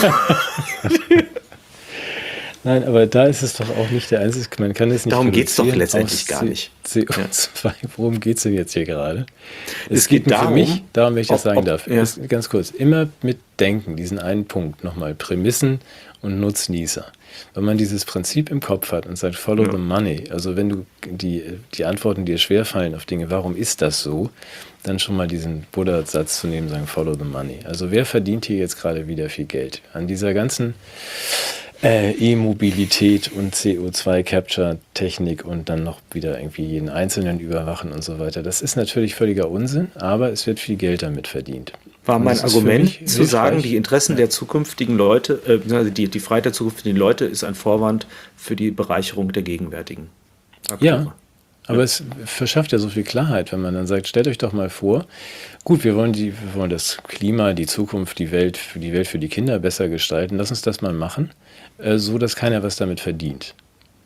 Nein, aber da ist es doch auch nicht der einzige, man kann es nicht Darum geht es doch letztendlich gar nicht. C O zwei, ja. Worum geht es denn jetzt hier gerade? Es, es geht, geht darum, für mich, darum, wenn ich das ob, sagen ob, darf, ja. ist, ganz kurz, immer mitdenken, diesen einen Punkt nochmal, Prämissen und Nutznießer. Wenn man dieses Prinzip im Kopf hat und sagt, follow ja. the money, also wenn du die, die Antworten dir schwerfallen auf Dinge, warum ist das so, dann schon mal diesen Buddha-Satz zu nehmen, sagen, follow the money. Also wer verdient hier jetzt gerade wieder viel Geld? An dieser ganzen Äh, E-Mobilität und C O zwei Capture Technik und dann noch wieder irgendwie jeden Einzelnen überwachen und so weiter. Das ist natürlich völliger Unsinn, aber es wird viel Geld damit verdient. war Und mein das ist für Argument mich zu sagen, hilfreich. die Interessen Ja. der zukünftigen Leute, äh, beziehungsweise die, die Freiheit der zukünftigen Leute ist ein Vorwand für die Bereicherung der gegenwärtigen Ja, Akteure. aber es verschafft ja so viel Klarheit, wenn man dann sagt, stellt euch doch mal vor, gut, wir wollen die, wir wollen das Klima, die Zukunft, die Welt, für die Welt für die Kinder besser gestalten. Lass uns das mal machen, äh, so dass keiner was damit verdient.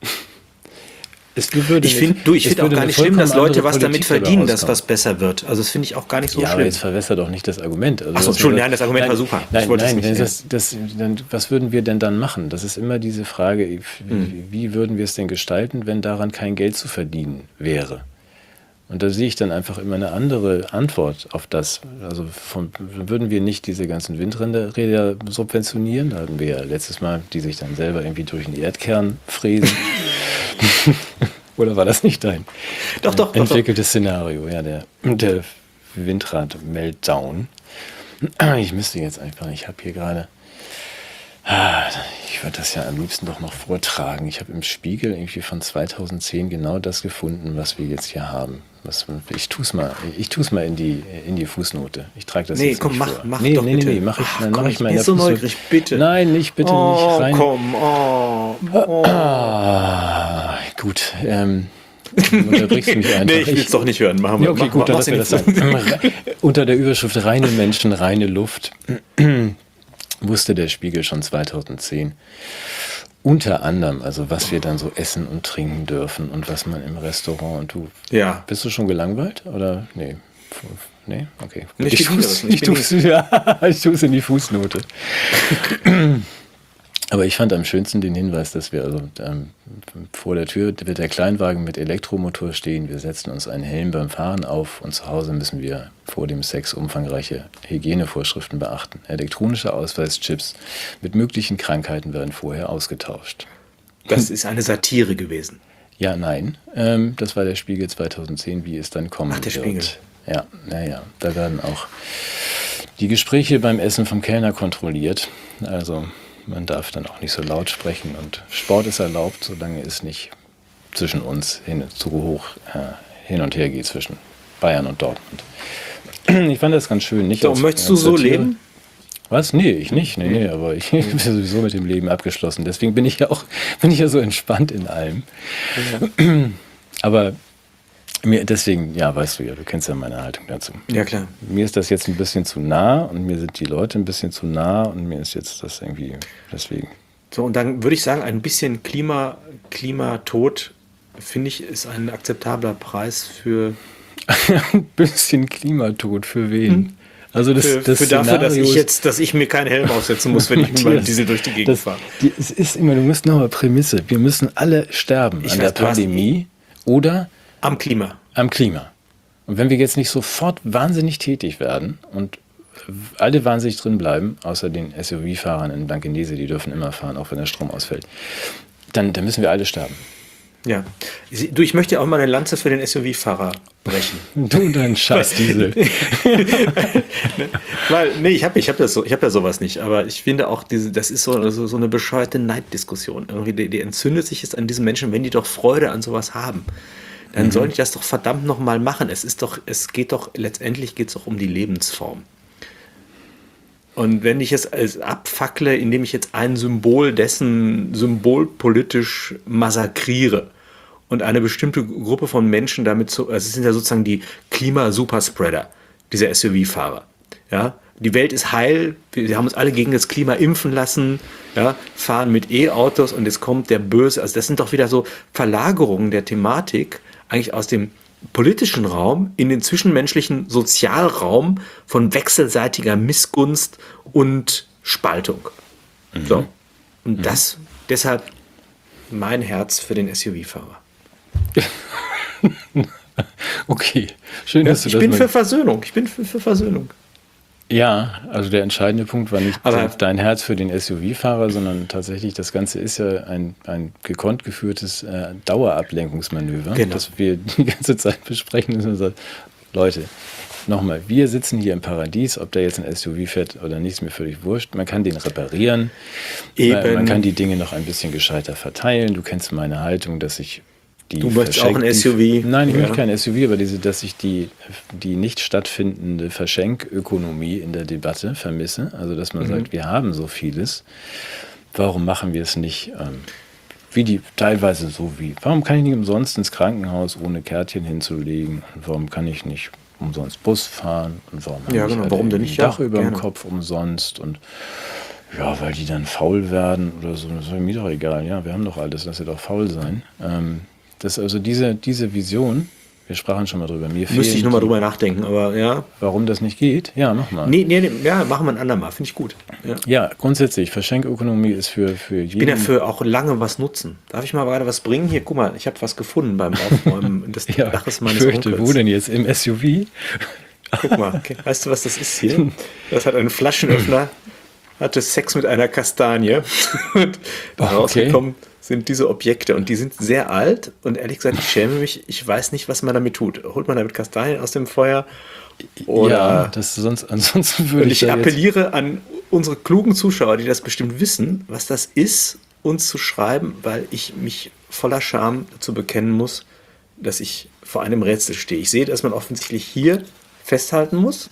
Es würde Ich eine, finde, du, ich es finde auch würde gar eine nicht schlimm, dass vollkommen Leute andere was damit Politik dabei verdienen, dass rauskommen. was besser wird. Also das finde ich auch gar nicht so Ja, aber schlimm. jetzt verwässer doch nicht das Argument. Also Ach so, was Entschuldigung, wir- nein, das Argument nein, war super. Ich Nein, wollte es nein, nicht, das, das, dann, was würden wir denn dann machen? Das ist immer diese Frage, wie, Hm. wie würden wir es denn gestalten, wenn daran kein Geld zu verdienen wäre? Und da sehe ich dann einfach immer eine andere Antwort auf das. Also von, würden wir nicht diese ganzen Windräder Räder subventionieren? Da hatten wir ja letztes Mal, die sich dann selber irgendwie durch den Erdkern fräsen. Oder war das nicht dein Doch, doch, doch, doch. entwickeltes Szenario? Ja, der, der Windrad-Meltdown. Ich müsste jetzt einfach, ich habe hier gerade, ah, ich würde das ja am liebsten doch noch vortragen. Ich habe im Spiegel irgendwie von zweitausendzehn genau das gefunden, was wir jetzt hier haben. Was, ich tue es mal, ich tu's mal in die, in die Fußnote. Ich trage das Nee, jetzt komm, nicht mach- vor. mach nee, doch nee, bitte. Nee, nee, mach ich, Ach, dann komm, mach ich ich mal bin in der so Fußnote. neugierig, bitte. Nein, nicht, bitte Oh, nicht rein. komm, oh. oh. Ah, gut, ähm, du unterbrichst mich einfach. Nee, ich will es doch nicht hören. Machen wir. Ja, okay, mach, gut, dann mach's lassen wir das in die- sein. Unter der Überschrift reine Menschen, reine Luft wusste der Spiegel schon zweitausendzehn. Unter anderem, also was wir dann so essen und trinken dürfen und was man im Restaurant und du. Ja. Bist du schon gelangweilt? Oder? Nee. Nee? Okay. Nee, ich ich bin tu's, nicht. ich tu's, ja, ich tu's in die Fußnote. Aber ich fand am schönsten den Hinweis, dass wir also ähm, vor der Tür wird der Kleinwagen mit Elektromotor stehen. Wir setzen uns einen Helm beim Fahren auf und zu Hause müssen wir vor dem Sex umfangreiche Hygienevorschriften beachten. Elektronische Ausweischips mit möglichen Krankheiten werden vorher ausgetauscht. Das ist eine Satire gewesen. Ja, nein. Ähm, das war der Spiegel zweitausendzehn, wie es dann kommen Ach, der wird. Spiegel. Ja, naja, da werden auch die Gespräche beim Essen vom Kellner kontrolliert. Also man darf dann auch nicht so laut sprechen und Sport ist erlaubt, solange es nicht zwischen uns hin, zu hoch äh, hin und her geht zwischen Bayern und Dortmund. Ich fand das ganz schön. Nicht So, als- möchtest du als so Satire. leben? Was? Nee, ich nicht. Nee, nee, aber ich bin sowieso mit dem Leben abgeschlossen. Deswegen bin ich ja auch, bin ich ja so entspannt in allem. Aber mir, deswegen, ja, weißt du ja, du kennst ja meine Haltung dazu. Ja, klar. Mir ist das jetzt ein bisschen zu nah und mir sind die Leute ein bisschen zu nah und mir ist jetzt das irgendwie deswegen. So, und dann würde ich sagen, ein bisschen Klima, Klimatod, finde ich, ist ein akzeptabler Preis für, Ein bisschen Klimatod für wen? Also das, für, das für dafür, dass Szenario ich ist- jetzt, dass ich mir keinen Helm aufsetzen muss, wenn ich mit meinem Matthias, Diesel durch die Gegend das, fahre. die, es ist immer, du musst nochmal Prämisse. Wir müssen alle sterben Ich an weiß, der du hast- Pandemie oder Am Klima. am Klima. Und wenn wir jetzt nicht sofort wahnsinnig tätig werden und alle wahnsinnig drin bleiben, außer den S U V-Fahrern in Blankenese, die dürfen immer fahren, auch wenn der Strom ausfällt, dann, dann müssen wir alle sterben. Ja. Du, ich möchte auch mal eine Lanze für den S U V-Fahrer brechen. Du und dein Scheißdiesel. Weil, nee, ich habe ich hab das so, ich habe ja sowas nicht, aber ich finde auch, diese, das ist so, so, so eine bescheuerte Neiddiskussion. Irgendwie, die, die entzündet sich jetzt an diesen Menschen, wenn die doch Freude an sowas haben. Dann sollen die das doch verdammt nochmal machen. Es ist doch, es geht doch, letztendlich geht es doch um die Lebensform. Und wenn ich es als abfackle, indem ich jetzt ein Symbol dessen symbolpolitisch massakriere und eine bestimmte Gruppe von Menschen damit zu, also es sind ja sozusagen die Klima-Superspreader, diese S U V-Fahrer. Ja, die Welt ist heil, wir haben uns alle gegen das Klima impfen lassen, ja, fahren mit E-Autos und jetzt kommt der Böse. Also das sind doch wieder so Verlagerungen der Thematik eigentlich aus dem politischen Raum in den zwischenmenschlichen Sozialraum von wechselseitiger Missgunst und Spaltung. So. Und das, deshalb mein Herz für den S U V-Fahrer. Okay, schön, dass du Ich das bin mal- für Versöhnung. Ich bin für, für Versöhnung. Ja, also der entscheidende Punkt war nicht Aber- dein Herz für den S U V-Fahrer, sondern tatsächlich das Ganze ist ja ein, ein gekonnt geführtes äh, Dauerablenkungsmanöver, Genau. das wir die ganze Zeit besprechen müssen und sagen, Leute, nochmal, wir sitzen hier im Paradies, ob da jetzt ein S U V fährt oder nicht, ist mir völlig wurscht. Man kann den reparieren, Eben. Man, man kann die Dinge noch ein bisschen gescheiter verteilen. Du kennst meine Haltung, dass ich die Du möchtest auch ein Verschenk- S U V? Die, nein, ich Ja. möchte kein S U V, aber diese, dass ich die, die nicht stattfindende Verschenkökonomie in der Debatte vermisse. Also dass man sagt, wir haben so vieles, warum machen wir es nicht? Ähm, wie die teilweise so wie, warum kann ich nicht umsonst ins Krankenhaus ohne Kärtchen hinzulegen? Und warum kann ich nicht umsonst Bus fahren? Und warum Ja, habe ich genau, alle warum denn irgendwie nicht? ein Dach Ja, über dem gerne. Kopf umsonst? Und ja, weil die dann faul werden oder so, das ist mir doch egal. Ja, wir haben doch alles, lass sie doch faul sein. Ähm, das also diese, diese Vision, wir sprachen schon mal drüber, mir Müsste ich fehlen nochmal die, drüber nachdenken, aber ja. warum das nicht geht. Ja, mach mal. Nee, nee, nee, ja, machen wir ein andermal, finde ich gut. Ja. Ja, grundsätzlich, Verschenkökonomie ist für, für jeden. Ich bin ja für auch lange was nutzen. Darf ich mal gerade was bringen? Hier, guck mal, ich habe was gefunden beim Aufräumen des ja, Daches ich meines fürchte, Onkels. wo denn jetzt? Im S U V? Guck mal, okay. Weißt du, was das ist hier? Das hat einen Flaschenöffner, hatte Sex mit einer Kastanie und rausgekommen sind diese Objekte und die sind sehr alt und ehrlich gesagt, ich schäme mich, ich weiß nicht, was man damit tut. Holt man damit Kastanien aus dem Feuer? Oder Ja, das sonst, ansonsten würde und ich, ich da jetzt, appelliere an unsere klugen Zuschauer, die das bestimmt wissen, was das ist, uns zu schreiben, weil ich mich voller Scham dazu bekennen muss, dass ich vor einem Rätsel stehe. Ich sehe, dass man offensichtlich hier festhalten muss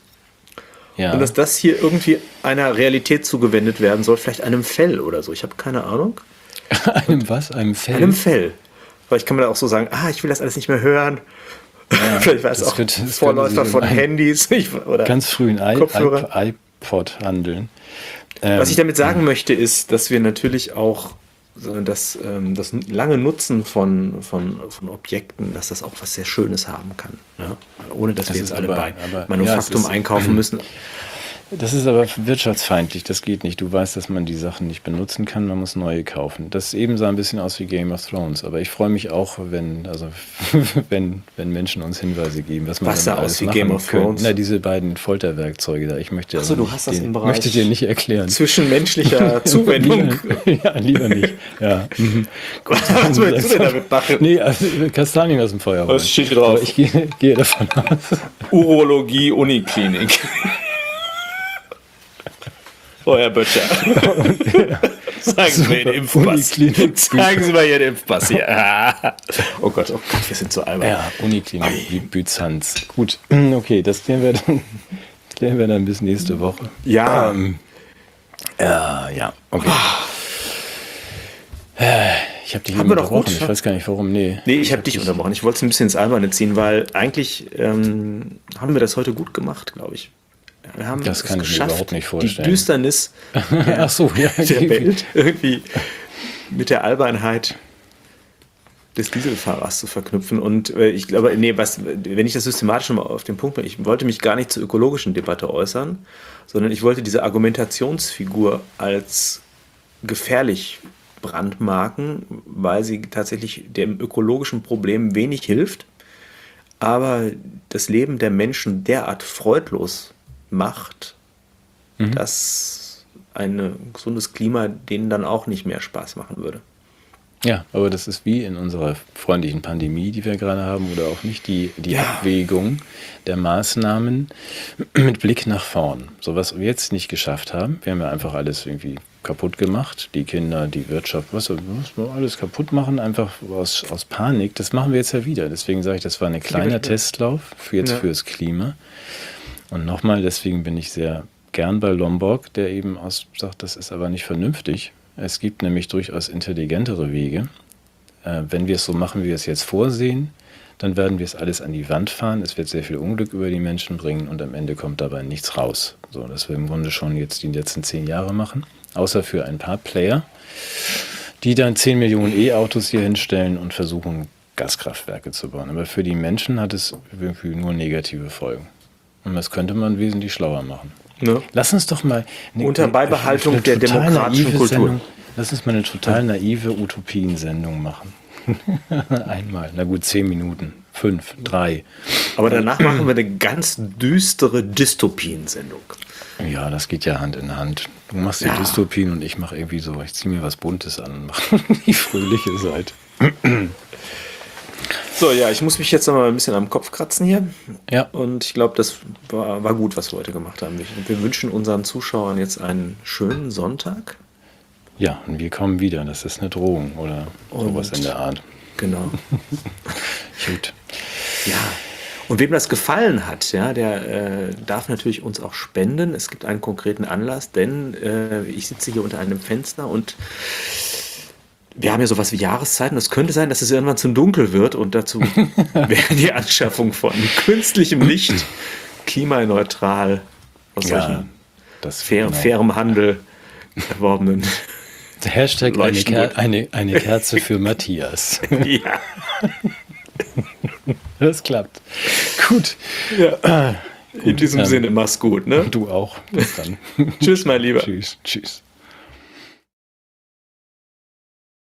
ja, und dass das hier irgendwie einer Realität zugewendet werden soll, vielleicht einem Fell oder so. Ich habe keine Ahnung. einem was? Einem Fell? Einem Fell. Vielleicht kann man da auch so sagen, ah, ich will das alles nicht mehr hören. Ja, vielleicht war es das auch könnte- das Vorläufer könnte sich von um ein Handys ich, oder ganz frühen I- Kopfhörer. I- iPod handeln. Ähm, Was ich damit sagen möchte, ist, dass wir natürlich auch so das, ähm, das lange Nutzen von, von, von Objekten, dass das auch was sehr Schönes haben kann. Ja? Ohne dass Das wir jetzt ist alle aber- bei aber- Manufaktum ja, es ist- einkaufen müssen. Das ist aber wirtschaftsfeindlich, das geht nicht. Du weißt, dass man die Sachen nicht benutzen kann, man muss neue kaufen. Das eben sah ein bisschen aus wie Game of Thrones, aber ich freue mich auch, wenn, also, wenn, wenn Menschen uns Hinweise geben, was man Was dann sah alles aus wie machen Game of können. Thrones? Na, diese beiden Folterwerkzeuge da, ich möchte Ach so, aber du nicht hast das den, im Bereich möchte dir nicht erklären. Zwischenmenschlicher Zuwendung. ja, lieber nicht. Ja. Mhm. Was willst du denn damit machen? Nee, also Kastanien aus dem Feuer holen. Was steht drauf? Aber ich gehe, gehe davon aus. Urologie Uniklinik. Oh, Herr Böttcher. Zeigen Sie mir den Impfpass. Uniklinik. Zeigen Sie mal hier den Impfpass hier. Oh Gott, oh Gott, wir sind so albern. Ja, Uniklinik wie Byzanz. Gut, okay, das klären wir dann, klären wir dann bis nächste Woche. Ja, Ähm, ja, ja, okay. Äh, Ich habe dich Haben eben wir doch unterbrochen, gut. ich weiß gar nicht warum, nee. nee, ich habe dich unterbrochen. Ich wollte es ein bisschen ins Alberne ziehen, weil eigentlich ähm, haben wir das heute gut gemacht, glaube ich. Wir haben Das es kann ich mir geschafft, überhaupt nicht die vorstellen. Düsternis Ach so, ja. der Welt irgendwie mit der Albernheit des Dieselfahrers zu verknüpfen. Und äh, ich glaube, nee, was, wenn ich das systematisch mal auf den Punkt bringe, ich wollte mich gar nicht zur ökologischen Debatte äußern, sondern ich wollte diese Argumentationsfigur als gefährlich brandmarken, weil sie tatsächlich dem ökologischen Problem wenig hilft, aber das Leben der Menschen derart freudlos macht, dass ein gesundes Klima denen dann auch nicht mehr Spaß machen würde. Ja, aber das ist wie in unserer freundlichen Pandemie, die wir gerade haben, oder auch nicht die, die Ja. Abwägung der Maßnahmen mit Blick nach vorn. So was wir jetzt nicht geschafft haben. Wir haben ja einfach alles irgendwie kaputt gemacht. Die Kinder, die Wirtschaft, was, was wir alles kaputt machen, einfach aus, aus Panik. Das machen wir jetzt ja wieder. Deswegen sage ich, das war ein kleiner Testlauf für jetzt Ja. fürs Klima. Und nochmal, deswegen bin ich sehr gern bei Lomborg, der eben aus, sagt, das ist aber nicht vernünftig. Es gibt nämlich durchaus intelligentere Wege. Äh, wenn wir es so machen, wie wir es jetzt vorsehen, dann werden wir es alles an die Wand fahren. Es wird sehr viel Unglück über die Menschen bringen und am Ende kommt dabei nichts raus. So, das wir im Grunde schon jetzt die letzten zehn Jahre machen. Außer für ein paar Player, die dann zehn Millionen E-Autos hier hinstellen und versuchen, Gaskraftwerke zu bauen. Aber für die Menschen hat es irgendwie nur negative Folgen. Und das könnte man wesentlich schlauer machen. Ne? Lass uns doch mal eine, Unter Beibehaltung eine der total demokratischen naive Kultur. Sendung, lass uns mal eine total naive Utopien-Sendung machen. Einmal, na gut, zehn Minuten, fünf, drei. Aber danach machen wir eine ganz düstere Dystopien-Sendung. Ja, das geht ja Hand in Hand. Du machst die Ja. Dystopien und ich mache irgendwie so, ich ziehe mir was Buntes an und mache die fröhliche Seite. So, ja, ich muss mich jetzt noch mal ein bisschen am Kopf kratzen hier. Ja. Und ich glaube, das war, war gut, was wir heute gemacht haben. Wir, wir wünschen unseren Zuschauern jetzt einen schönen Sonntag. Ja, und wir kommen wieder. Das ist eine Drohung oder sowas Und- in der Art. Genau. Gut. Ja. Und wem das gefallen hat, ja, der äh, darf natürlich uns auch spenden. Es gibt einen konkreten Anlass, denn äh, ich sitze hier unter einem Fenster und wir haben ja sowas wie Jahreszeiten. Es könnte sein, dass es irgendwann zu dunkel wird und dazu wäre die Anschaffung von künstlichem Licht klimaneutral aus Ja, solchen das fair, genau. fairem Handel erworbenen. Hashtag eine, Leuchten Ker gut. eine, eine Kerze für Matthias. Ja. Das klappt. Gut. Ja. In diesem ähm, Sinne, mach's gut, ne? Du auch. Bis dann. Tschüss, mein Lieber. Tschüss. Tschüss.